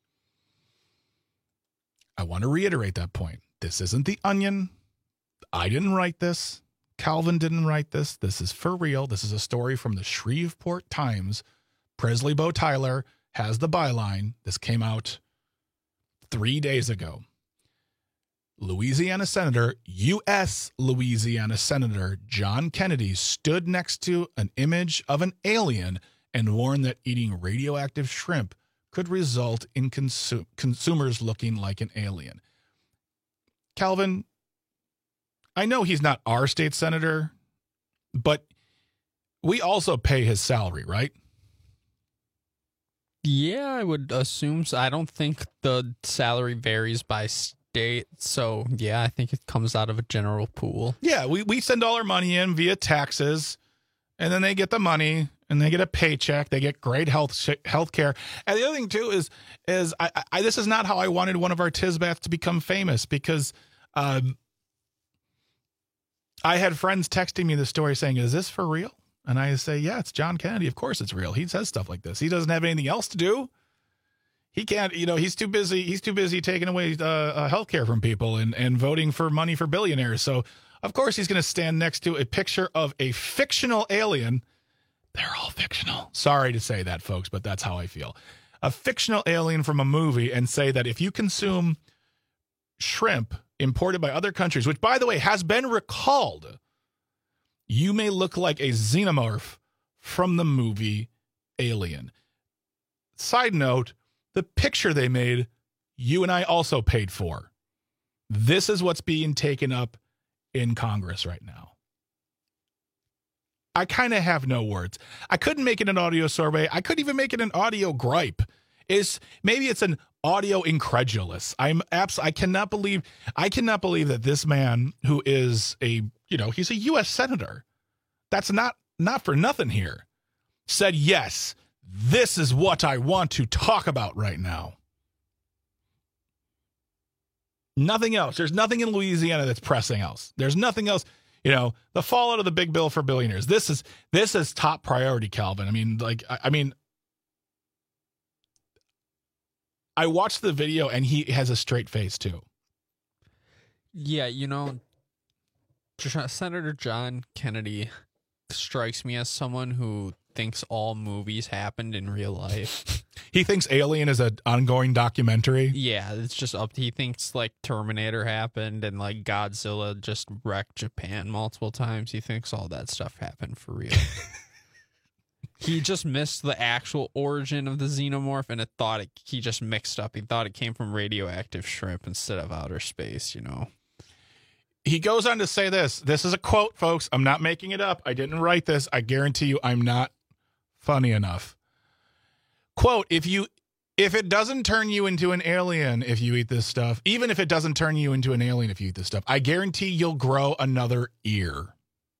I want to reiterate that point. This isn't The Onion. I didn't write this. Calvin didn't write this. This is for real. This is a story from the Shreveport Times. Presley Bo Tyler has the byline. This came out three days ago. Louisiana Senator, U S Louisiana Senator John Kennedy stood next to an image of an alien and warned that eating radioactive shrimp could result in consu- consumers looking like an alien. Calvin, I know he's not our state senator, but we also pay his salary, right? Yeah, I would assume so. I don't think the salary varies by state. So, yeah, I think it comes out of a general pool. Yeah, we, we send all our money in via taxes, and then they get the money, and they get a paycheck. They get great health health care. And the other thing, too, is, is I, I this is not how I wanted one of our Tisbats to become famous, because um, I had friends texting me the story saying, is this for real? And I say, yeah, it's John Kennedy. Of course it's real. He says stuff like this. He doesn't have anything else to do. He can't, you know, he's too busy. He's too busy taking away uh, uh, health care from people and, and voting for money for billionaires. So, of course, he's going to stand next to a picture of a fictional alien. They're all fictional. Sorry to say that, folks, but that's how I feel. A fictional alien from a movie, and say that if you consume shrimp imported by other countries, which, by the way, has been recalled, you may look like a xenomorph from the movie Alien. Side note, the picture they made, you and I also paid for. This is what's being taken up in Congress right now. I kind of have no words. I couldn't make it an audio sorbet. I couldn't even make it an audio gripe. Is maybe it's an audio incredulous. I'm abs- I cannot believe I cannot believe that this man, who is a, you know, he's a U S senator. That's not not for nothing here. Said, yes, this is what I want to talk about right now. Nothing else. There's nothing in Louisiana that's pressing else. There's nothing else. You know, the fallout of the big bill for billionaires. This is this is top priority, Calvin. I mean, like, I, I mean, I watched the video and he has a straight face too. Yeah, you know, Senator John Kennedy strikes me as someone who thinks all movies happened in real life. He thinks Alien is an ongoing documentary. Yeah, it's just up. He thinks like Terminator happened and like Godzilla just wrecked Japan multiple times. He thinks all that stuff happened for real. He just missed the actual origin of the xenomorph, and it thought it, he just mixed up. He thought it came from radioactive shrimp instead of outer space, you know. He goes on to say this. This is a quote, folks. I'm not making it up. I didn't write this. I guarantee you I'm not funny enough. Quote, if you if it doesn't turn you into an alien if you eat this stuff, even if it doesn't turn you into an alien if you eat this stuff, I guarantee you'll grow another ear.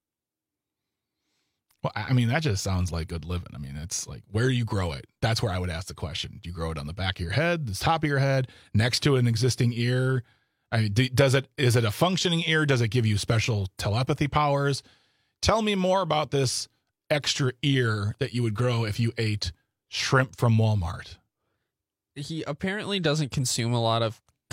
Well, I mean, that just sounds like good living. I mean, it's like, where do you grow it? That's where I would ask the question. Do you grow it on the back of your head, the top of your head, next to an existing ear? I mean, does it, is it a functioning ear? Does it give you special telepathy powers? Tell me more about this extra ear that you would grow if you ate shrimp from Walmart. He apparently doesn't consume a lot of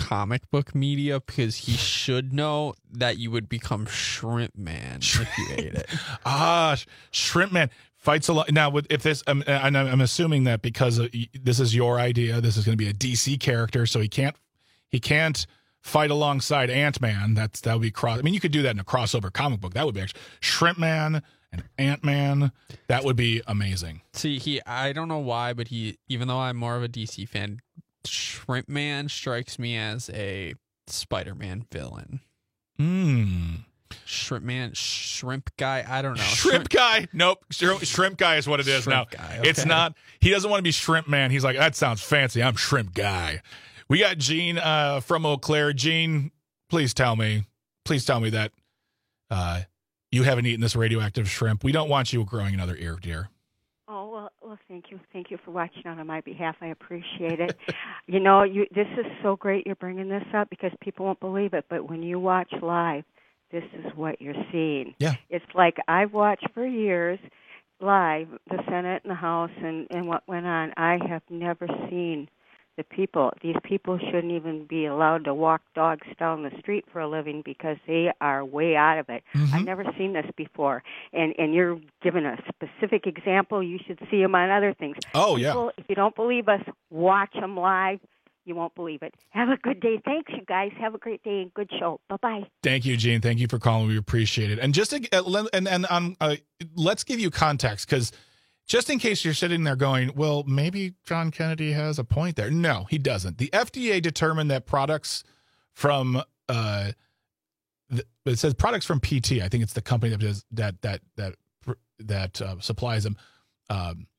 comic book media because he should know that you would become Shrimp Man if you ate it. Ah, sh- Shrimp Man fights a lot. Now, with if this, um, and I'm assuming that because of, this is your idea, this is going to be a D C character, so he can't he can't fight alongside Ant-Man. That's that would be cross. I mean, you could do that in a crossover comic book. That would be actually Shrimp Man and Ant-Man. That would be amazing. See, he I don't know why, but he even though I'm more of a D C fan, Shrimp Man strikes me as a Spider-Man villain. Hmm. Shrimp Man, Shrimp Guy. I don't know. Shrimp, shrimp Guy. Nope. Shrimp, shrimp Guy is what it is Shrimp now. Guy, okay. It's not. He doesn't want to be Shrimp Man. He's like, that sounds fancy. I'm Shrimp Guy. We got Gene uh, from Eau Claire. Gene, please tell me, please tell me that uh, you haven't eaten this radioactive shrimp. We don't want you growing another ear, dear. Oh, well, well, thank you. Thank you for watching on my behalf. I appreciate it. You know, you this is so great you're bringing this up because people won't believe it, but when you watch live, this is what you're seeing. Yeah. It's like I've watched for years live the Senate and the House and, and what went on. I have never seen the people. These people shouldn't even be allowed to walk dogs down the street for a living because they are way out of it. Mm-hmm. I've never seen this before. And and you're giving a specific example. You should see them on other things. Oh, yeah. People, if you don't believe us, watch them live. You won't believe it. Have a good day. Thanks, you guys. Have a great day and good show. Bye-bye. Thank you, Gene. Thank you for calling. We appreciate it. And just to, uh, and and um, uh, let's give you context because just in case you're sitting there going, well, maybe John Kennedy has a point there. No, he doesn't. The F D A determined that products from uh, the, it says products from P T. I think it's the company that does that that that that uh, supplies them. Um,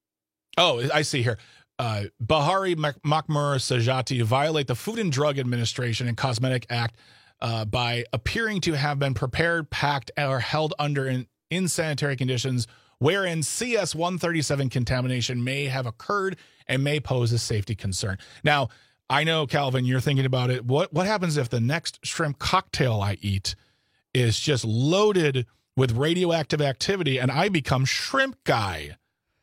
oh, I see here. Uh, Bahari Makmur Sajati violate the Food and Drug Administration and Cosmetic Act uh, by appearing to have been prepared, packed, or held under in, insanitary conditions wherein C S one thirty-seven contamination may have occurred and may pose a safety concern. Now, I know, Calvin, you're thinking about it. What what happens if the next shrimp cocktail I eat is just loaded with radioactive activity and I become Shrimp Guy?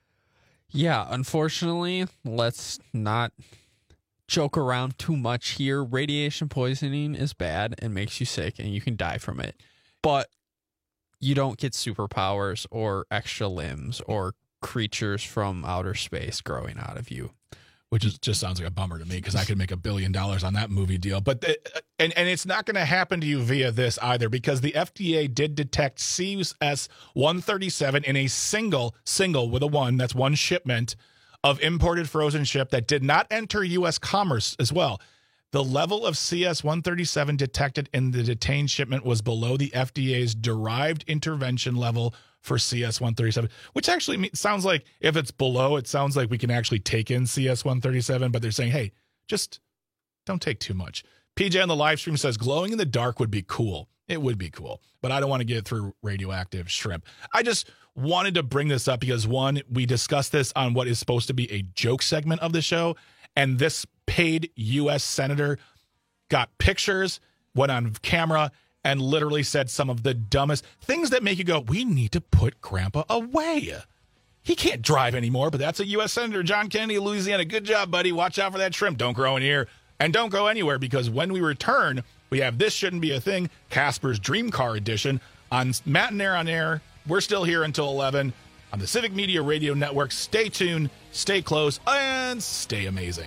Yeah, unfortunately, let's not joke around too much here. Radiation poisoning is bad and makes you sick, and you can die from it. But you don't get superpowers or extra limbs or creatures from outer space growing out of you. Which is just sounds like a bummer to me because I could make a billion dollars on that movie deal. But the, and and it's not going to happen to you via this either because the F D A did detect C S one thirty-seven in a single single with a one, that's one shipment of imported frozen shrimp that did not enter U S commerce as well. The level of C S one thirty-seven detected in the detained shipment was below the F D A's derived intervention level for C S one thirty-seven, which actually sounds like if it's below, it sounds like we can actually take in C S one thirty-seven, but they're saying, hey, just don't take too much. P J on the live stream says glowing in the dark would be cool. It would be cool, but I don't want to get through radioactive shrimp. I just wanted to bring this up because, one, we discussed this on what is supposed to be a joke segment of the show, and this paid U S senator got pictures, went on camera, and literally said some of the dumbest things that make you go, we need to put Grandpa away. He can't drive anymore, but that's a U S Senator, John Kennedy of Louisiana. Good job, buddy. Watch out for that shrimp. Don't grow in here. And don't go anywhere because when we return, we have This Shouldn't Be a Thing, Casper's Dream Car Edition on Matt and Air on Air. We're still here until eleven on the Civic Media Radio Network. Stay tuned, stay close, and stay amazing.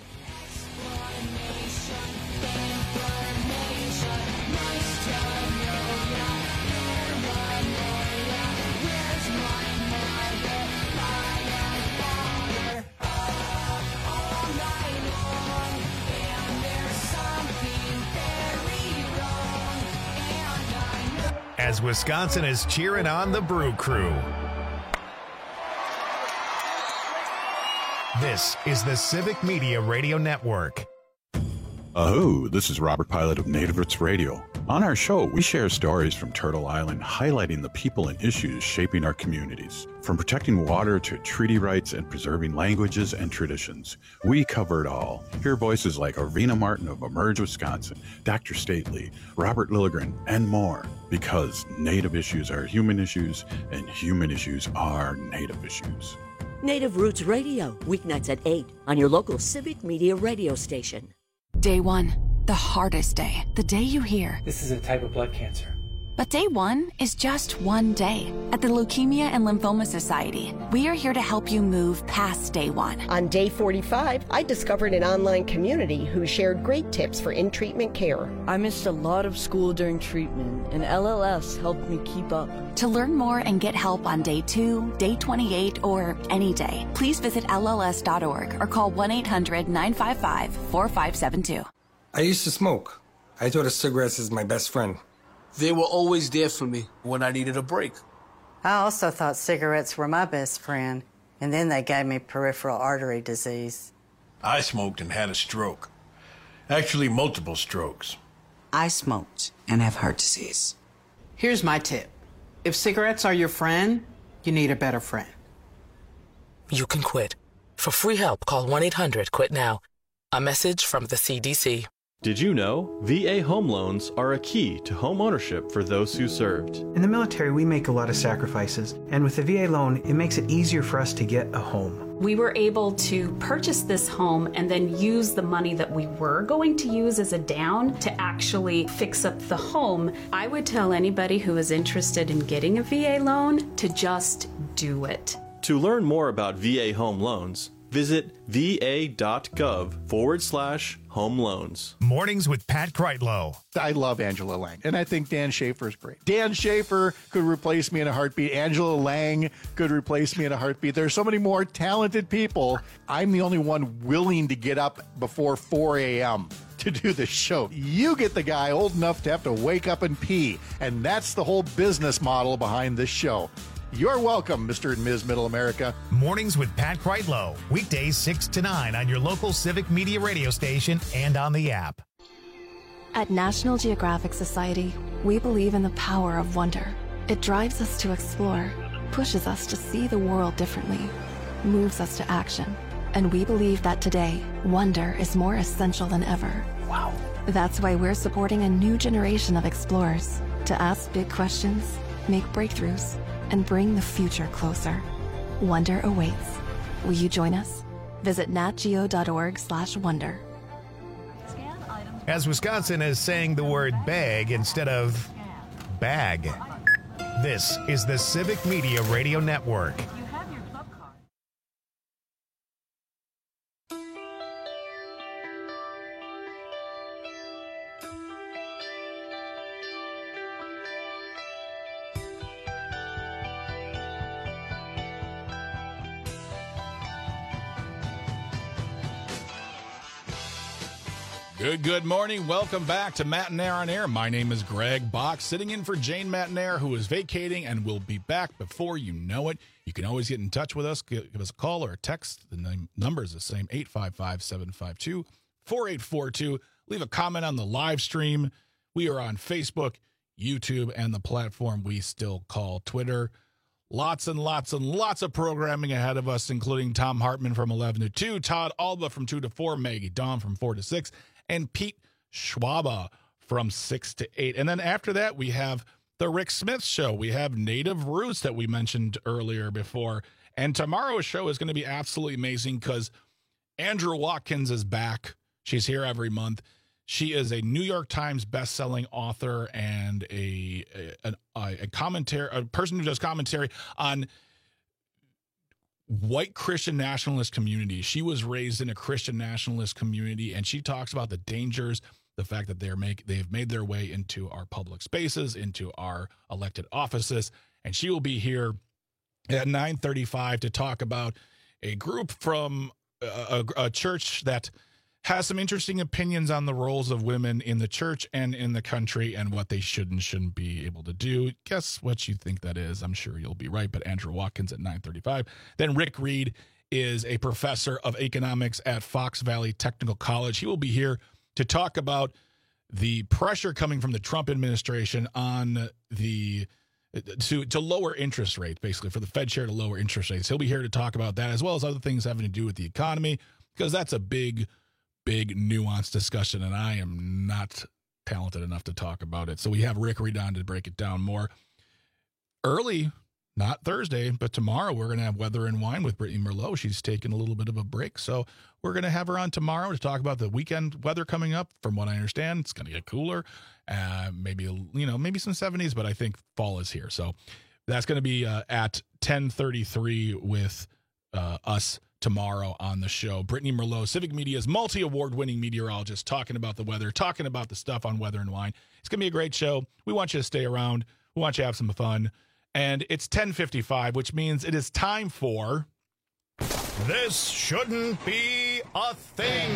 As Wisconsin is cheering on the Brew Crew. This is the Civic Media Radio Network. Oh, this is Robert Pilot of Native Roots Radio. On our show, we share stories from Turtle Island, highlighting the people and issues shaping our communities. From protecting water to treaty rights and preserving languages and traditions, we cover it all. Hear voices like Arvina Martin of Emerge Wisconsin, Doctor Stately, Robert Lilligren, and more. Because Native issues are human issues, and human issues are Native issues. Native Roots Radio, weeknights at eight on your local Civic Media radio station. Day one. The hardest day, the day you hear, This is a type of blood cancer. but day one is just one day. At the Leukemia and Lymphoma Society, we are here to help you move past day one. On day forty-five, I discovered an online community who shared great tips for in-treatment care. I missed a lot of school during treatment, and L L S helped me keep up. To learn more and get help on day two, day twenty-eight, or any day, please visit L L S dot org or call one eight hundred nine five five four five seven two. I used to smoke. I thought of cigarettes as my best friend. They were always there for me when I needed a break. I also thought cigarettes were my best friend, and then they gave me peripheral artery disease. I smoked and had a stroke. Actually, multiple strokes. I smoked and have heart disease. Here's my tip. If cigarettes are your friend, you need a better friend. You can quit. For free help, call one eight hundred quit now. A message from the C D C. Did you know V A home loans are a key to home ownership for those who served? In the military, we make a lot of sacrifices, and with the V A loan, it makes it easier for us to get a home. We were able to purchase this home and then use the money that we were going to use as a down to actually fix up the home. I would tell anybody who is interested in getting a V A loan to just do it. To learn more about V A home loans, visit va.gov forward slash home loans. Mornings with Pat Kreitlow. I love Angela Lang, and I think Dan Schaefer is great. Dan Schaefer could replace me in a heartbeat. Angela Lang could replace me in a heartbeat. There's so many more talented people. I'm the only one willing to get up before four a.m. to do this show. You get the guy old enough to have to wake up and pee, and that's the whole business model behind this show. You're welcome, Mister and Miz Middle America. Mornings with Pat Kreitlow. Weekdays six to nine on your local Civic Media radio station and on the app. At National Geographic Society, we believe in the power of wonder. It drives us to explore, pushes us to see the world differently, moves us to action. And we believe that today, wonder is more essential than ever. Wow. That's why we're supporting a new generation of explorers to ask big questions, make breakthroughs, and bring the future closer. Wonder awaits. Will you join us? Visit natgeo.org slash wonder. As Wisconsin is saying the word bag instead of bag. This is the Civic Media Radio Network. Good, good morning. Welcome back to Matt and Air on Air. My name is Greg Bach, sitting in for Jane Matnair, who is vacating and will be back before you know it. You can always get in touch with us. Give, give us a call or a text. The name, number is the same, eight five five, seven five two, four eight four two. Leave a comment on the live stream. We are on Facebook, YouTube, and the platform we still call Twitter. Lots and lots and lots of programming ahead of us, including Tom Hartman from eleven to two, Todd Alba from two to four, Maggie Dawn from four to six, and Pete Schwaba from six to eight. And then after that, we have the Rick Smith Show. We have Native Roots that we mentioned earlier before. And tomorrow's show is going to be absolutely amazing because Andrew Watkins is back. She's here every month. She is a New York Times best-selling author and a a, a, a commentary, a person who does commentary on white Christian nationalist community. She was raised in a Christian nationalist community, and she talks about the dangers, the fact that they're make they've made their way into our public spaces, into our elected offices, and she will be here at nine thirty-five to talk about a group from a, a, a church that has some interesting opinions on the roles of women in the church and in the country and what they should and shouldn't be able to do. Guess what you think that is? I'm sure you'll be right, but Andrew Watkins at nine thirty-five. Then Rick Reed is a professor of economics at Fox Valley Technical College. He will be here to talk about the pressure coming from the Trump administration on the to to lower interest rates, basically for the Fed chair to lower interest rates. He'll be here to talk about that as well as other things having to do with the economy, because that's a big big nuanced discussion, and I am not talented enough to talk about it. So we have Rick Reed on to break it down more. Early not Thursday, but tomorrow we're going to have Weather and Wine with Brittany Merlot. She's taking a little bit of a break, so we're going to have her on tomorrow to talk about the weekend weather coming up. From what I understand, it's going to get cooler, uh, maybe you know maybe some seventies, but I think fall is here. So that's going to be uh, at ten thirty-three with uh, us tomorrow on the show. Brittany Merlot, Civic Media's multi-award-winning meteorologist, talking about the weather, talking about the stuff on Weather and Wine. It's going to be a great show. We want you to stay around. We want you to have some fun. And it's ten fifty-five, which means it is time for... This Shouldn't Be a Thing.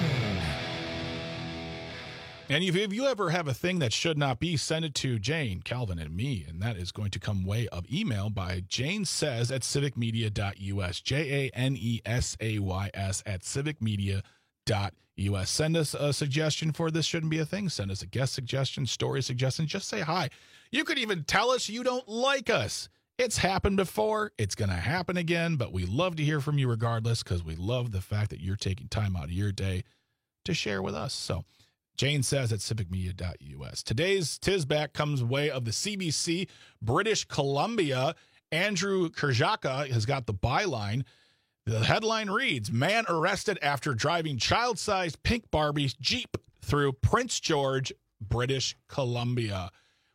And if, if you ever have a thing that should not be, send it to Jane, Calvin, and me. And that is going to come way of email by Jane Says at civic media dot U S. J A N E S A Y S at civic media dot U S. Send us a suggestion for This Shouldn't Be a Thing. Send us a guest suggestion, story suggestion. Just say hi. You could even tell us you don't like us. It's happened before. It's going to happen again. But we love to hear from you regardless, because we love the fact that you're taking time out of your day to share with us. So Jane Says at civic media dot U S. Today's Tizback comes way of the C B C, British Columbia. Andrew Kerjaka has got the byline. The headline reads, man arrested after driving child-sized pink Barbie Jeep through Prince George, British Columbia.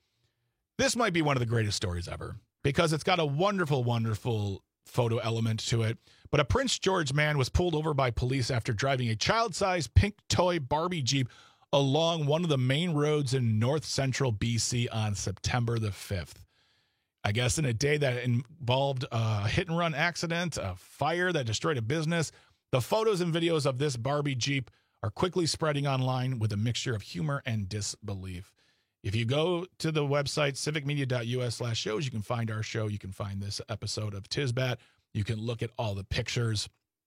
This might be one of the greatest stories ever, because it's got a wonderful, wonderful photo element to it. But a Prince George man was pulled over by police after driving a child-sized pink toy Barbie Jeep along one of the main roads in north central B C on September the fifth. I guess in a day that involved a hit-and-run accident, a fire that destroyed a business. The photos and videos of this Barbie Jeep are quickly spreading online with a mixture of humor and disbelief. If you go to the website, civic media dot U S slash shows, you can find our show. You can find this episode of Tizbat. You can look at all the pictures.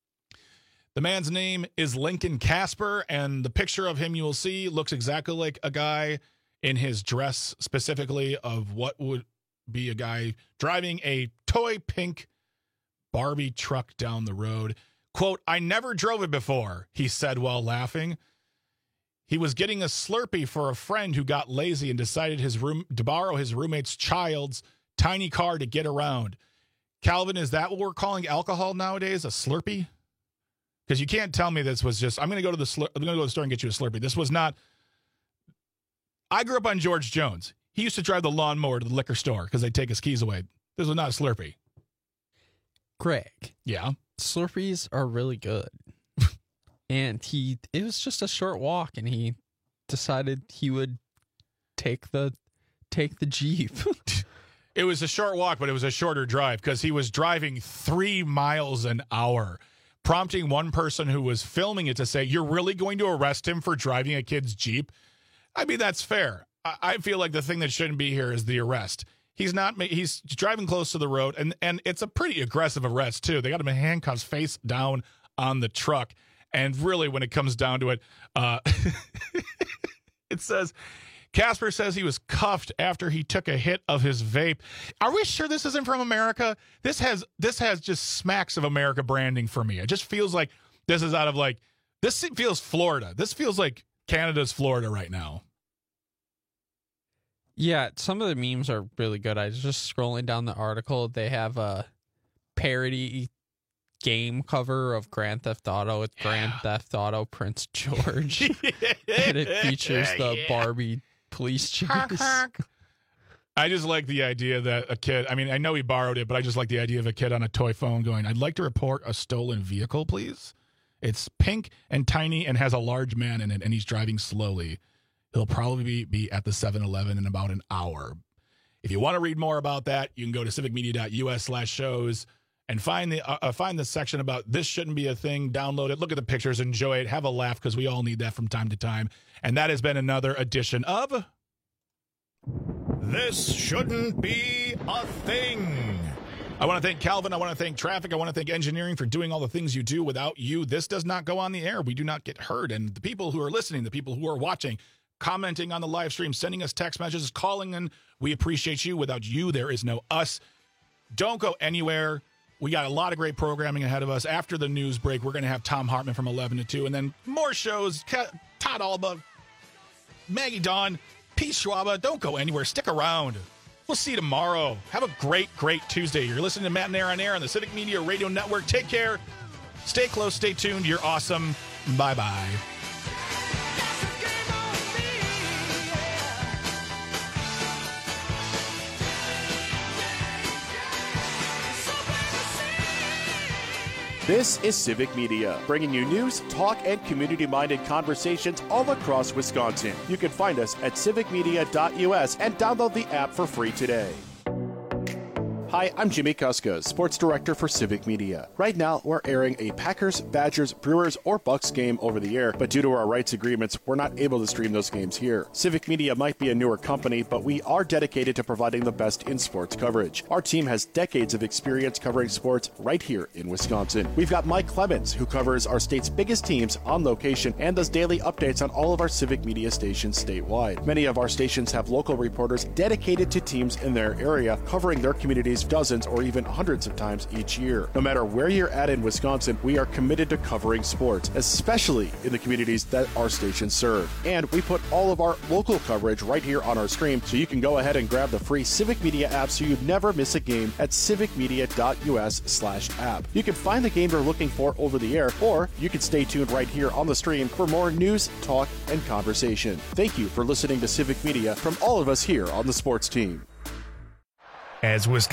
The man's name is Lincoln Casper, and the picture of him you will see looks exactly like a guy in his dress, specifically of what would be a guy driving a toy pink Barbie truck down the road. Quote, I never drove it before, he said while laughing. He was getting a Slurpee for a friend who got lazy and decided his room to borrow his roommate's child's tiny car to get around. Calvin, is that what we're calling alcohol nowadays? A Slurpee? Because you can't tell me this was just, I'm going to go to the Slur- I'm going to go to the store and get you a Slurpee. This was not, I grew up on George Jones. He used to drive the lawnmower to the liquor store because they'd take his keys away. This was not a Slurpee. Greg. Yeah? Slurpees are really good. And he, it was just a short walk, and he decided he would take the, take the Jeep. It was a short walk, but it was a shorter drive because he was driving three miles an hour, prompting one person who was filming it to say, you're really going to arrest him for driving a kid's Jeep? I mean, that's fair. I, I feel like the thing that shouldn't be here is the arrest. He's not, he's driving close to the road, and, and it's a pretty aggressive arrest, too. They got him in handcuffs face down on the truck. And really, when it comes down to it, uh, it says, Casper says he was cuffed after he took a hit of his vape. Are we sure this isn't from America? This has this has just smacks of America branding for me. It just feels like this is out of like, this feels Florida. This feels like Canada's Florida right now. Yeah, some of the memes are really good. I was just scrolling down the article. They have a parody game cover of Grand Theft Auto with yeah. Grand Theft Auto Prince George. And it features the yeah. Barbie police chase. I just like the idea that a kid, I mean, I know he borrowed it, but I just like the idea of a kid on a toy phone going, I'd like to report a stolen vehicle, please. It's pink and tiny and has a large man in it, and he's driving slowly. He'll probably be, be at the seven eleven in about an hour. If you want to read more about that, you can go to civic media dot U S slash shows and find the uh, find the section about This Shouldn't Be a Thing. Download it, look at the pictures, enjoy it, have a laugh, because we all need that from time to time. And that has been another edition of This Shouldn't Be a Thing. I want to thank Calvin. I want to thank Traffic. I want to thank Engineering for doing all the things you do. Without you, this does not go on the air. We do not get heard. And the people who are listening, the people who are watching, commenting on the live stream, sending us text messages, calling in, we appreciate you. Without you, there is no us. Don't go anywhere. We got a lot of great programming ahead of us. After the news break, we're going to have Tom Hartman from eleven to two, and then more shows. Todd Alba, Maggie Dawn, Pete Schwaba. Don't go anywhere. Stick around. We'll see you tomorrow. Have a great, great Tuesday. You're listening to Matt and Aaron on Air on the Civic Media Radio Network. Take care. Stay close. Stay tuned. You're awesome. Bye-bye. This is Civic Media, bringing you news, talk, and community-minded conversations all across Wisconsin. You can find us at civic media dot U S and download the app for free today. Hi, I'm Jimmy Kuska, Sports Director for Civic Media. Right now, we're airing a Packers, Badgers, Brewers, or Bucks game over the air, but due to our rights agreements, we're not able to stream those games here. Civic Media might be a newer company, but we are dedicated to providing the best in sports coverage. Our team has decades of experience covering sports right here in Wisconsin. We've got Mike Clemens, who covers our state's biggest teams on location and does daily updates on all of our Civic Media stations statewide. Many of our stations have local reporters dedicated to teams in their area, covering their communities dozens or even hundreds of times each year. No matter where you're at in Wisconsin, we are committed to covering sports, especially in the communities that our stations serve. And we put all of our local coverage right here on our stream, so you can go ahead and grab the free Civic Media app so you never miss a game at civic media dot U S slash app. You can find the game you're looking for over the air, or you can stay tuned right here on the stream for more news, talk, and conversation. Thank you for listening to Civic Media from all of us here on the sports team. As Wisconsin